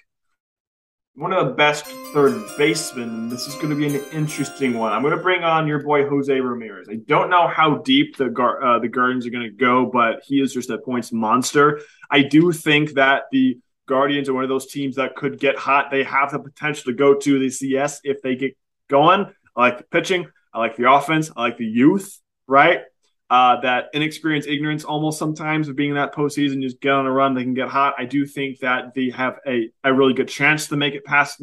one of the best third basemen. And this is going to be an interesting one. I'm going to bring on your boy Jose Ramirez. I don't know how deep the Guardians are going to go, but he is just a points monster. I do think that the Guardians are one of those teams that could get hot. They have the potential to go to the CS if they get going. I like the pitching. I like the offense. I like the youth, right? That inexperienced ignorance almost sometimes of being in that postseason, just get on a run, they can get hot. I do think that they have a really good chance to make it past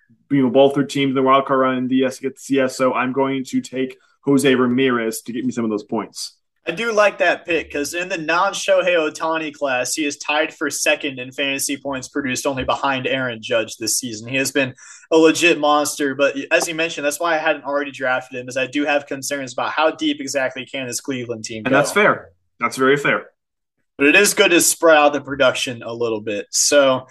both their teams in the wild card run and DS to get the CS. So I'm going to take Jose Ramirez to get me some of those points. I do like that pick because in the non-Shohei Ohtani class, he is tied for second in fantasy points produced, only behind Aaron Judge this season. He has been a legit monster, but as you mentioned, that's why I hadn't already drafted him, as I do have concerns about how deep exactly can this Cleveland team go. And that's fair. That's very fair. But it is good to spread out the production a little bit. So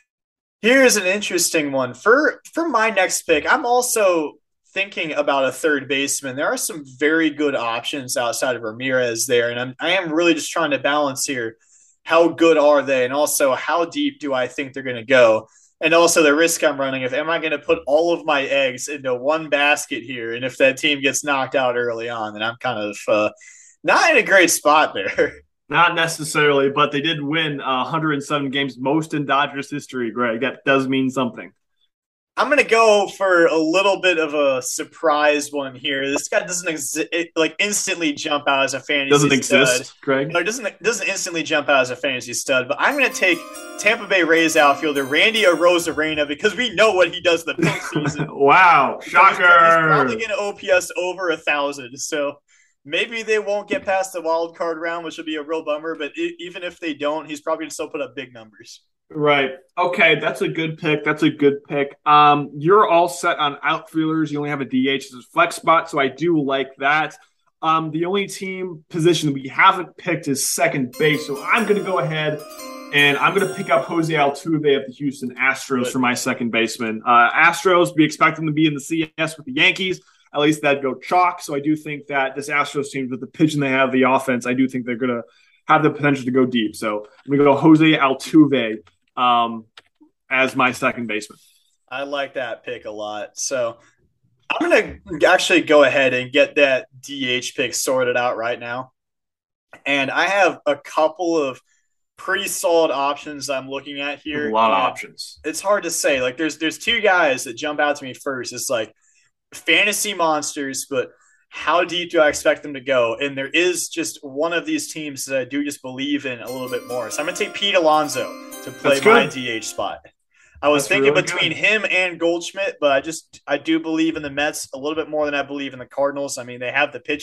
here's an interesting one. For my next pick, I'm also thinking about a third baseman. There are some very good options outside of Ramirez there, and I am really just trying to balance here. How good are they, and also how deep do I think they're going to go, and also the risk I'm running. If am I going to put all of my eggs into one basket here, and if that team gets knocked out early on, then I'm kind of not in a great spot there. Not necessarily, but they did win 107 games, most in Dodgers history, Greg. That does mean something. I'm going to go for a little bit of a surprise one here. This guy doesn't instantly jump out as a fantasy Doesn't stud. exist, Greg. No, it doesn't instantly jump out as a fantasy stud, but I'm going to take Tampa Bay Rays outfielder Randy Arozarena because we know what he does in the postseason. Wow, shocker. He's probably going to OPS over 1,000, so maybe they won't get past the wild card round, which would be a real bummer, but even if they don't, he's probably going to still put up big numbers. Right. Okay, that's a good pick. That's a good pick. You're all set on outfielders. You only have a DH as a flex spot, so I do like that. The only team position we haven't picked is second base, so I'm going to go ahead and I'm going to pick up Jose Altuve of the Houston Astros for my second baseman. Astros, we expect them to be in the CS with the Yankees. At least that'd go chalk. So I do think that this Astros team, with the pitching they have, the offense, I do think they're going to have the potential to go deep. So I'm going to go Jose Altuve as my second baseman. I like that pick a lot. So I'm going to actually go ahead and get that DH pick sorted out right now. And I have a couple of pretty solid options I'm looking at here. A lot of options. It's hard to say. Like there's two guys that jump out to me first. It's like fantasy monsters, but how deep do I expect them to go? And there is just one of these teams that I do just believe in a little bit more. So I'm going to take Pete Alonso to play my DH spot. I was thinking really between him and Goldschmidt, but I do believe in the Mets a little bit more than I believe in the Cardinals. I mean, they have the pitching,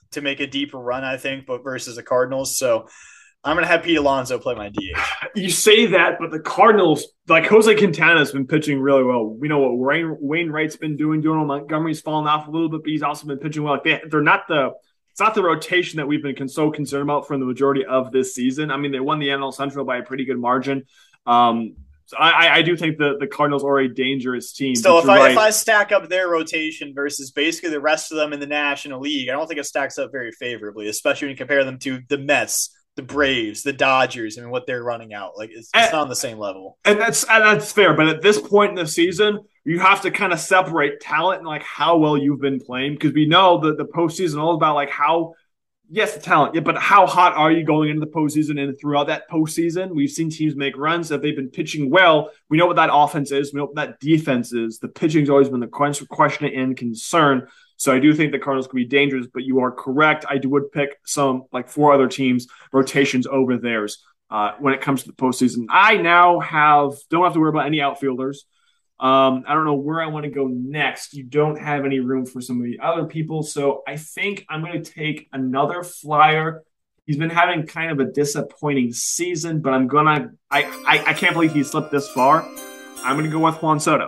to make a deeper run, I think, but versus the Cardinals. So I'm going to have Pete Alonso play my DH. You say that, but the Cardinals, like Jose Quintana's been pitching really well. We know what Wainwright's been doing. Donald Montgomery's fallen off a little bit, but he's also been pitching well. Like they're not it's not the rotation that we've been so concerned about for the majority of this season. I mean, they won the NL Central by a pretty good margin. So I do think the Cardinals are a dangerous team. Still, if I stack up their rotation versus basically the rest of them in the National League, I don't think it stacks up very favorably, especially when you compare them to the Mets, the Braves, the Dodgers, and what they're running out. Like it's not on the same level. And that's fair. But at this point in the season, you have to kind of separate talent and like how well you've been playing, because we know that the postseason all about like how. Yes, the talent. Yeah, but how hot are you going into the postseason and throughout that postseason? We've seen teams make runs that they've been pitching well. We know what that offense is. We know what that defense is. The pitching's always been the question and concern. So I do think the Cardinals could be dangerous, but you are correct. I would pick some, like 4 other teams' rotations over theirs when it comes to the postseason. I now don't have to worry about any outfielders. I don't know where I want to go next. You don't have any room for some of the other people. So I think I'm going to take another Flyer. He's been having kind of a disappointing season, but I can't believe he slipped this far. I'm going to go with Juan Soto.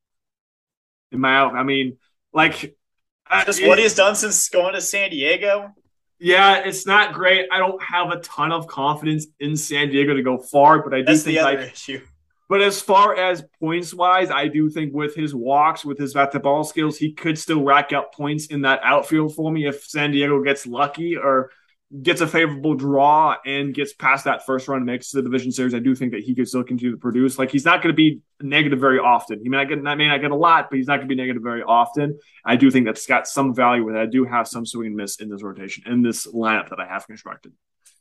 I mean, like. Just what he's done since going to San Diego? Yeah, it's not great. I don't have a ton of confidence in San Diego to go far, but I do think the other issue. But as far as points-wise, I do think with his walks, with his bat-to-ball skills, he could still rack up points in that outfield for me if San Diego gets lucky or gets a favorable draw and gets past that first-round mix to the division series. I do think that he could still continue to produce. Like, he's not going to be negative very often. He may not get a lot, but he's not going to be negative very often. I do think that's got some value with it. I do have some swing and miss in this rotation, in this lineup that I have constructed.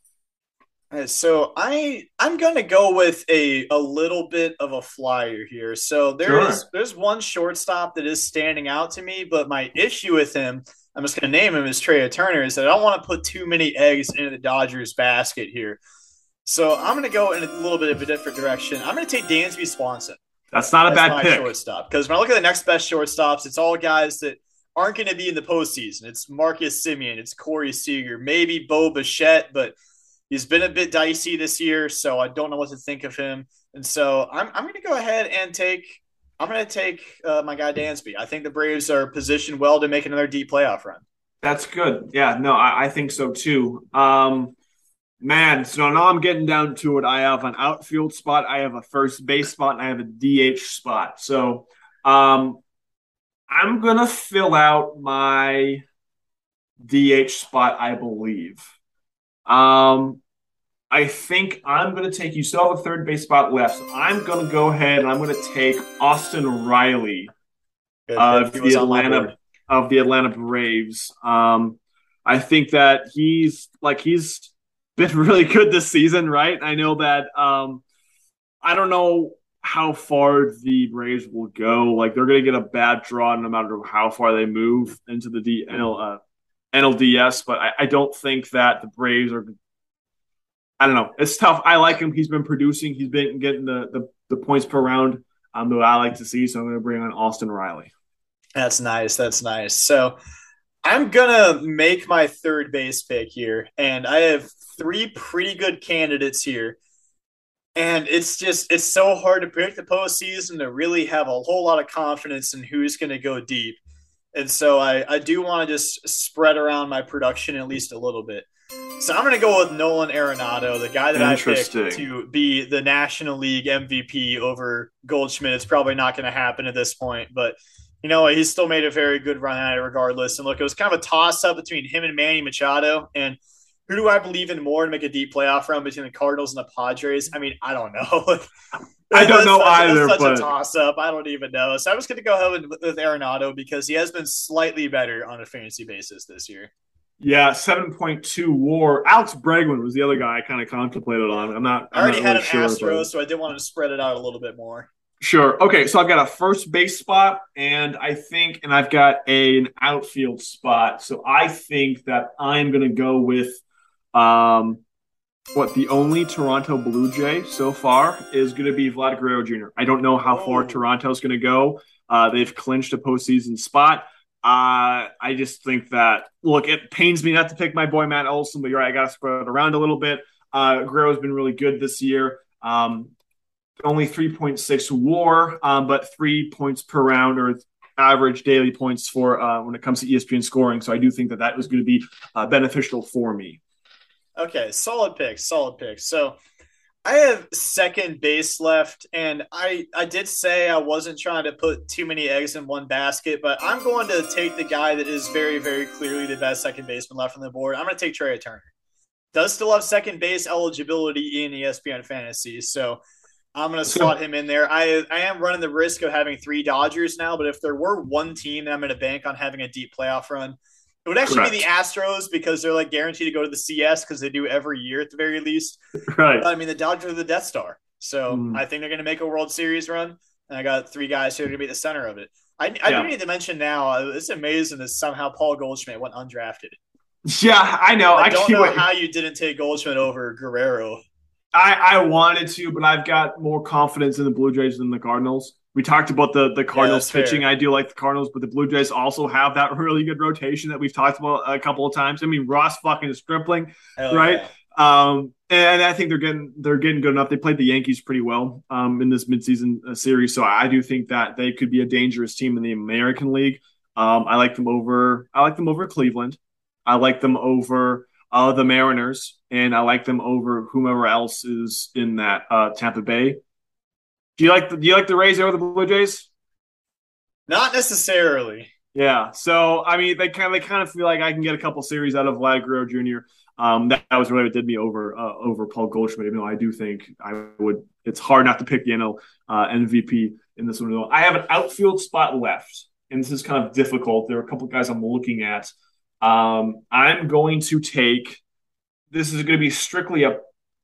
So I'm gonna go with a little bit of a flyer here. So there's one shortstop that is standing out to me, but my issue with him, I'm just gonna name him, is Trey Turner, is that I don't want to put too many eggs into the Dodgers basket here. So I'm gonna go in a little bit of a different direction. I'm gonna take Dansby Swanson. That's not a bad pick. Shortstop, because when I look at the next best shortstops, it's all guys that aren't going to be in the postseason. It's Marcus Semien, it's Corey Seager, maybe Bo Bichette, but he's been a bit dicey this year, so I don't know what to think of him. And so I'm going to go ahead and take my guy Dansby. I think the Braves are positioned well to make another deep playoff run. That's good. Yeah, no, I think so too. Man, so now I'm getting down to it. I have an outfield spot, I have a first base spot, and I have a DH spot. So I'm going to fill my DH spot, I believe. I think I'm going to take, you still have a third base spot left, so I'm going to go ahead and I'm going to take Austin Riley of the Atlanta Braves. I think that he's been really good this season, right? I know that I don't know how far the Braves will go. Like, they're going to get a bad draw no matter how far they move into the NLDS, but I don't think that the Braves are. I don't know. It's tough. I like him. He's been producing. He's been getting the points per round that I like to see. So I'm going to bring on Austin Riley. That's nice. So I'm going to make my third base pick here, and I have 3 pretty good candidates here. And it's so hard to predict the postseason to really have a whole lot of confidence in who's going to go deep. And so I do want to just spread around my production at least a little bit. So I'm going to go with Nolan Arenado, the guy that I picked to be the National League MVP over Goldschmidt. It's probably not going to happen at this point, but he's still made a very good run at it regardless. And look, it was kind of a toss-up between him and Manny Machado. And who do I believe in more to make a deep playoff run between the Cardinals and the Padres? I mean, I don't know. I don't know either. It's such a toss-up. I don't even know. So I was going to go ahead with Arenado because he has been slightly better on a fantasy basis this year. Yeah, 7.2 WAR. Alex Bregman was the other guy I kind of contemplated on. I already had an Astros, so I did want to spread it out a little bit more. Sure. Okay, so I've got a first base spot, and I've got an outfield spot. So I think that I'm going to go with the only Toronto Blue Jay so far is going to be Vlad Guerrero Jr. I don't know how far Toronto's going to go. They've clinched a postseason spot. I just think that, look, it pains me not to pick my boy Matt Olson, but you're right, I got to spread it around a little bit. Guerrero's been really good this year. Only 3.6 WAR, but 3 points per round or average daily points for when it comes to ESPN scoring. So I do think that that was going to be beneficial for me. Okay, solid pick, solid pick. So I have second base left, and I did say I wasn't trying to put too many eggs in one basket, but I'm going to take the guy that is very, very clearly the best second baseman left on the board. I'm going to take Trey Turner. Does still have second base eligibility in ESPN fantasy, so I'm going to slot him in there. I am running the risk of having 3 Dodgers now, but if there were one team that I'm going to bank on having a deep playoff run, it would actually be the Astros because they're like guaranteed to go to the CS because they do every year at the very least. Right. But, I mean, the Dodgers are the Death Star. So I think they're going to make a World Series run. And I got 3 guys here to be the center of it. I do need to mention now, it's amazing that somehow Paul Goldschmidt went undrafted. Yeah, I know. I don't know how you didn't take Goldschmidt over Guerrero. I wanted to, but I've got more confidence in the Blue Jays than the Cardinals. We talked about the Cardinals pitching. Fair. I do like the Cardinals, but the Blue Jays also have that really good rotation that we've talked about a couple of times. I mean, Ross fucking Stripling, right? Yeah. And I think they're getting good enough. They played the Yankees pretty well in this midseason series, so I do think that they could be a dangerous team in the American League. I like them over Cleveland. I like them over the Mariners, and I like them over whomever else is in that Tampa Bay. Do you like the Rays over the Blue Jays? Not necessarily. Yeah. So I mean, they kind of feel like I can get a couple series out of Vlad Guerrero Jr. That was really what did me over Paul Goldschmidt. Even though I do think I would. It's hard not to pick the NL MVP in this one. I have an outfield spot left, and this is kind of difficult. There are a couple of guys I'm looking at. I'm going to take. This is going to be strictly a.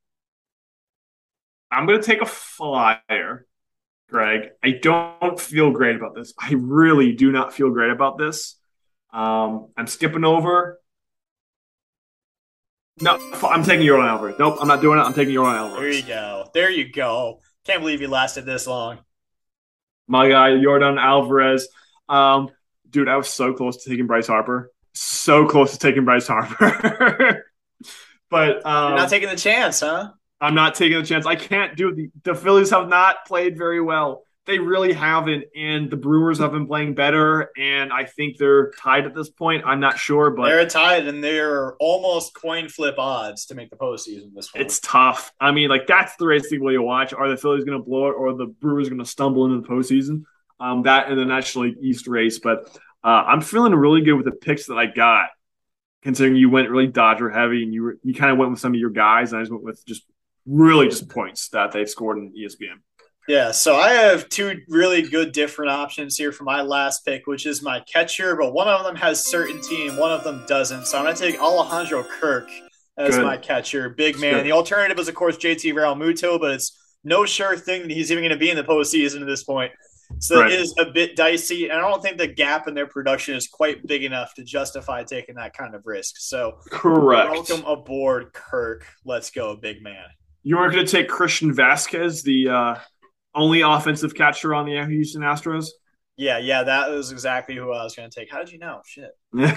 I'm going to take a flyer, Greg. I don't feel great about this. I really do not feel great about this. I'm skipping over. No, I'm taking Yordan Alvarez. Nope, I'm not doing it. I'm taking Yordan Alvarez. There you go. Can't believe you lasted this long. My guy, Yordan Alvarez. Dude, I was so close to taking Bryce Harper. So close to taking Bryce Harper. But you're not taking the chance, huh? I'm not taking the chance. I can't do the Phillies have not played very well. They really haven't, and the Brewers have been playing better, and I think they're tied at this point. I'm not sure, but they're tied, and they're almost coin flip odds to make the postseason this one. It's tough. I mean, like that's the race thing where you watch. Are the Phillies going to blow it, or are the Brewers going to stumble into the postseason? That in the National League East race, but I'm feeling really good with the picks that I got, considering you went really Dodger heavy, and you kind of went with some of your guys, and I just went with just points that they've scored in ESPN. Yeah, so I have 2 really good different options here for my last pick, which is my catcher, but one of them has certainty and one of them doesn't. So I'm going to take Alejandro Kirk as my catcher. Big man. The alternative is, of course, JT Realmuto, but it's no sure thing that he's even going to be in the postseason at this point. So it is a bit dicey, and I don't think the gap in their production is quite big enough to justify taking that kind of risk. So welcome aboard, Kirk. Let's go, big man. You weren't going to take Christian Vasquez, the only offensive catcher on the Houston Astros? Yeah, that was exactly who I was going to take. How did you know? Shit.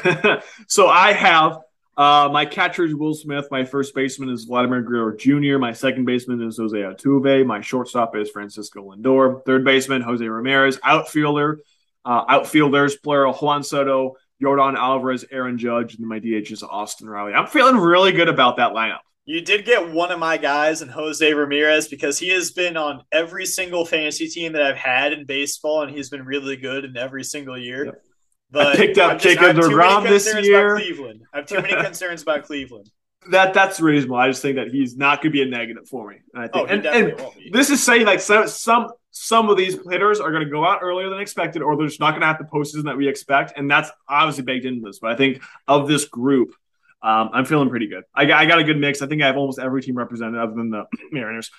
So I have my catcher is Will Smith. My first baseman is Vladimir Guerrero Jr. My second baseman is Jose Altuve. My shortstop is Francisco Lindor. Third baseman, Jose Ramirez. Outfielders, player Juan Soto, Yordan Alvarez, Aaron Judge, and my DH is Austin Riley. I'm feeling really good about that lineup. You did get one of my guys in Jose Ramirez because he has been on every single fantasy team that I've had in baseball, and he's been really good in every single year. Yep. But I picked up Jacob DeGrom this year. I have too many concerns about Cleveland. That's reasonable. I just think that he's not going to be a negative for me. And I think, and won't be. This is saying like some of these hitters are going to go out earlier than expected, or they're just not going to have the postseason that we expect, and that's obviously baked into this. But I think of this group, I'm feeling pretty good. I got a good mix. I think I have almost every team represented other than the Mariners.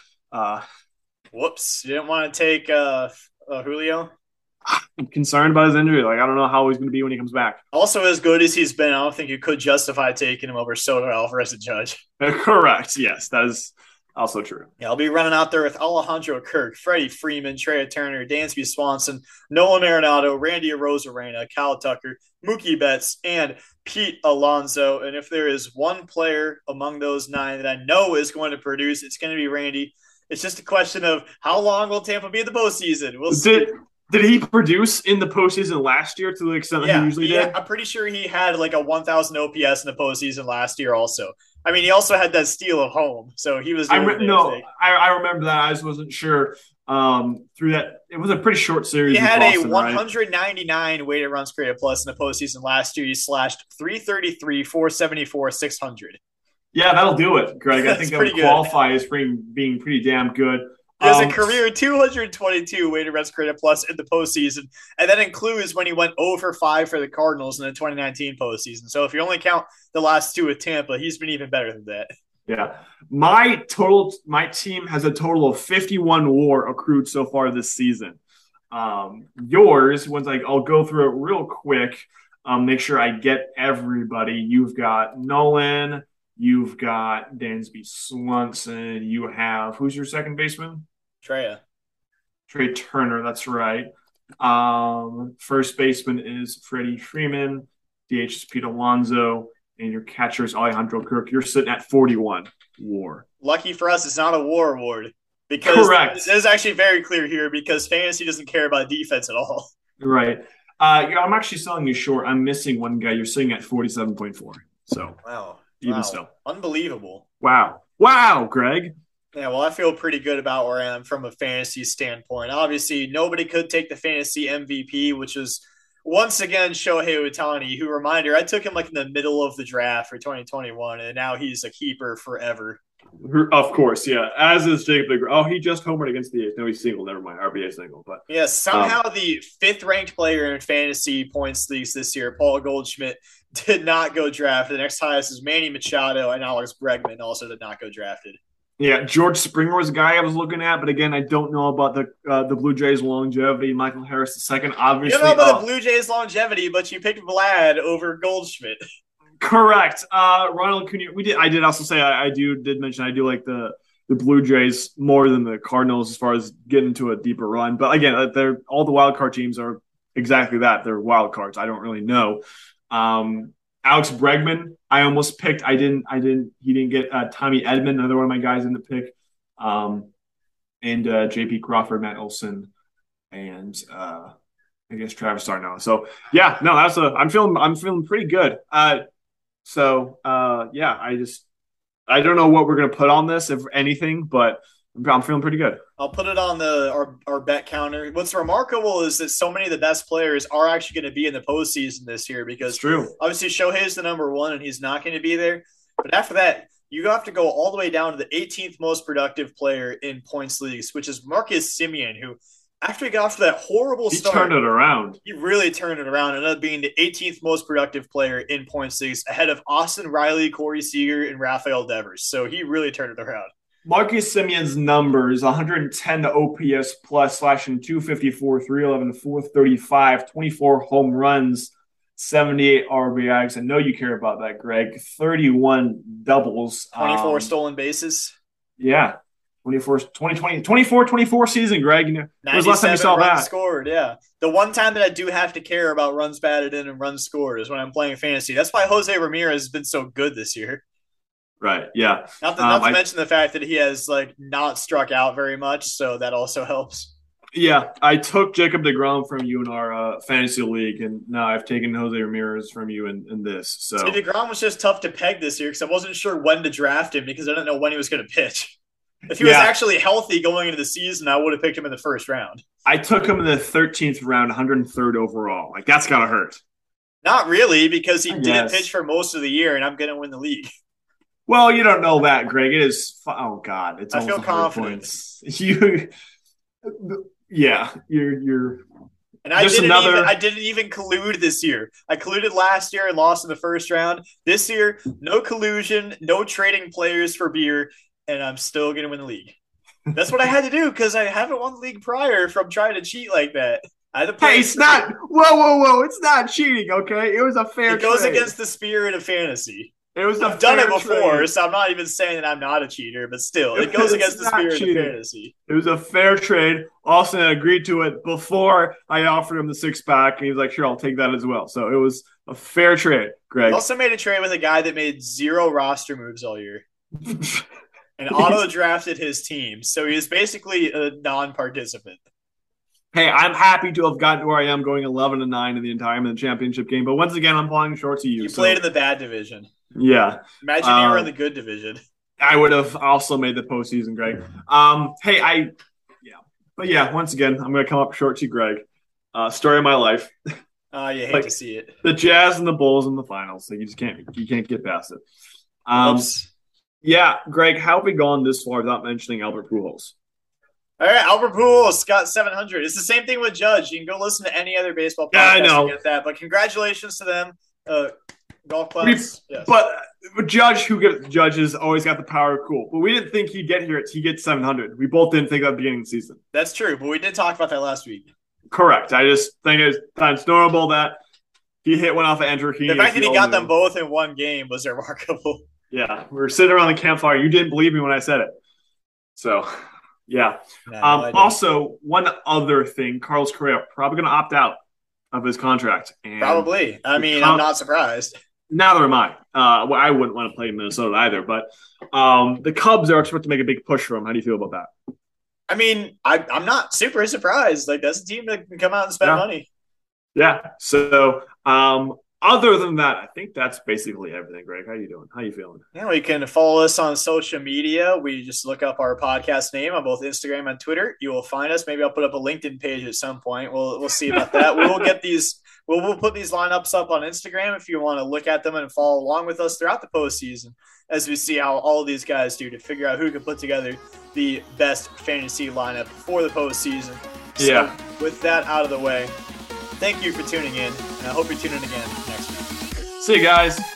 Whoops. You didn't want to take Julio? I'm concerned about his injury. Like, I don't know how he's going to be when he comes back. Also, as good as he's been, I don't think you could justify taking him over Soto, Alvarez, and Judge. Correct. Yes, that is Also true. Yeah, I'll be running out there with Alejandro Kirk, Freddie Freeman, Trey Turner, Dansby Swanson, Nolan Arenado, Randy Arozarena, Kyle Tucker, Mookie Betts, and Pete Alonso. And if there is one player among those 9 that I know is going to produce, it's going to be Randy. It's just a question of how long will Tampa be in the postseason? We'll see. Did he produce in the postseason last year to the extent that he usually did? I'm pretty sure he had like a 1,000 OPS in the postseason last year also. I mean, he also had that steal of home, so he was doing I remember that. I just wasn't sure through that. It was a pretty short series. He had Boston, a 199 weighted runs created plus in the postseason last year. He slashed 333, 474, 600. Yeah, that'll do it, Greg. I think that would qualify as being pretty damn good. He has a career 222 weighted runs created plus in the postseason, and that includes when he went 0-5 for the Cardinals in the 2019 postseason. So if you only count the last 2 with Tampa, he's been even better than that. Yeah. My team has a total of 51 WAR accrued so far this season. Yours, I'll go through it real quick. Make sure I get everybody. You've got Nolan. You've got Dansby Swanson. You have, who's your second baseman? Trey Turner, that's right. First baseman is Freddie Freeman. DH is Pete Alonso. And your catcher is Alejandro Kirk. You're sitting at 41 WAR. Lucky for us, it's not a WAR award. Because correct. This is actually very clear here because fantasy doesn't care about defense at all. Right. I'm actually selling you short. I'm missing one guy. You're sitting at 47.4. So wow. Even still. Unbelievable. Wow, Greg. Yeah, well, I feel pretty good about where I am from a fantasy standpoint. Obviously, nobody could take the fantasy MVP, which is once again Shohei Ohtani, who, reminder, I took him like in the middle of the draft for 2021, and now he's a keeper forever. Of course, yeah. As is Jacob DeGrom. Oh, he just homered against the A's. No, he's single. Never mind. RBA single. But yeah, somehow the 5th-ranked player in fantasy points leagues this year, Paul Goldschmidt, did not go drafted. The next highest is Manny Machado, and Alex Bregman also did not go drafted. Yeah, George Springer was a guy I was looking at, but again, I don't know about the Blue Jays' longevity. Michael Harris II, obviously. You don't know about the Blue Jays' longevity, but you picked Vlad over Goldschmidt. Correct. Ronald Acuna. I did also say I did mention I do like the Blue Jays more than the Cardinals as far as getting to a deeper run. But again, all the wild card teams are exactly that. They're wild cards. I don't really know. Alex Bregman, I almost picked. He didn't get Tommy Edman, another one of my guys in the pick. And JP Crawford, Matt Olson, and I guess Travis d'Arnaud. So yeah, no, I'm feeling pretty good. I don't know what we're gonna put on this, if anything, but I'm feeling pretty good. I'll put it on our bet counter. What's remarkable is that so many of the best players are actually going to be in the postseason this year because it's true. Obviously Shohei is the number 1 and he's not going to be there. But after that, you have to go all the way down to the 18th most productive player in points leagues, which is Marcus Semien, who after he got off to that horrible start, he turned it around. He really turned it around and ended up being the 18th most productive player in points leagues ahead of Austin Riley, Corey Seager, and Rafael Devers. So he really turned it around. Marcus Semien's numbers, 110 to OPS plus, slashing 254, 311, 435, 24 home runs, 78 RBIs. I know you care about that, Greg. 31 doubles. 24 stolen bases. Yeah. 24 season, Greg. When was the last time you saw that? Scored, yeah. The one time that I do have to care about runs batted in and runs scored is when I'm playing fantasy. That's why Jose Ramirez has been so good this year. Right, yeah. Not to mention the fact that he has not struck out very much, so that also helps. Yeah, I took Jacob DeGrom from you in our fantasy league, and now I've taken Jose Ramirez from you in this. So DeGrom was just tough to peg this year because I wasn't sure when to draft him because I didn't know when he was going to pitch. If he was actually healthy going into the season, I would have picked him in the first round. I took him in the 13th round, 103rd overall. That's got to hurt. Not really, because he didn't pitch for most of the year, and I'm going to win the league. Well, you don't know that, Greg. It is. Oh God, it's. I feel confident. You're. And I didn't even collude this year. I colluded last year and lost in the first round. This year, no collusion, no trading players for beer, and I'm still going to win the league. That's what I had to do because I haven't won the league prior from trying to cheat like that. Hey, it's not. Whoa! It's not cheating. Okay, it was a fair. It goes against the spirit of fantasy. It was I've done it before, trade. so I'm not even saying that I'm not a cheater, but still, it goes against the spirit of fantasy. It was a fair trade. Austin agreed to it before I offered him the 6-pack, and he was like, sure, I'll take that as well. So it was a fair trade, Greg. I also made a trade with a guy that made 0 roster moves all year and auto-drafted his team. So he is basically a non-participant. Hey, I'm happy to have gotten to where I am going 11-9 in the entire championship game. But once again, I'm falling short to you. You played in the bad division. Yeah. Imagine you were in the good division. I would have also made the postseason, Greg. Once again, I'm going to come up short to you, Greg. Story of my life. You hate to see it. The Jazz and the Bulls in the finals. So you can't get past it. Oops. Yeah, Greg, how have we gone this far without mentioning Albert Pujols? All right, Albert Pujols got 700. It's the same thing with Judge. You can go listen to any other baseball podcast I know. to get that. But congratulations to them. Golf class. Yes. But Judge has always got the power of cool. But we didn't think he'd get here. He gets 700. We both didn't think at the beginning of the season. That's true, but we did talk about that last week. Correct. I just think it's notable that he hit one off of Andrew Heaney. The fact that he got them both in one game was remarkable. Yeah, we were sitting around the campfire. You didn't believe me when I said it. So, yeah. No, also, one other thing, Carlos Correa probably going to opt out of his contract. And probably. I mean, I'm not surprised. Neither am I. I wouldn't want to play in Minnesota either. But the Cubs are expected to make a big push for him. How do you feel about that? I mean, I'm not super surprised. Like, that's a team that can come out and spend money. Yeah. So, other than that, I think that's basically everything, Greg. How you doing? How you feeling? Yeah, you can follow us on social media. We just look up our podcast name on both Instagram and Twitter. You will find us. Maybe I'll put up a LinkedIn page at some point. We'll see about that. We'll put these lineups up on Instagram if you want to look at them and follow along with us throughout the postseason as we see how all of these guys do to figure out who can put together the best fantasy lineup for the postseason. So, with that out of the way, thank you for tuning in, and I hope you're tuning in again next week. See you guys.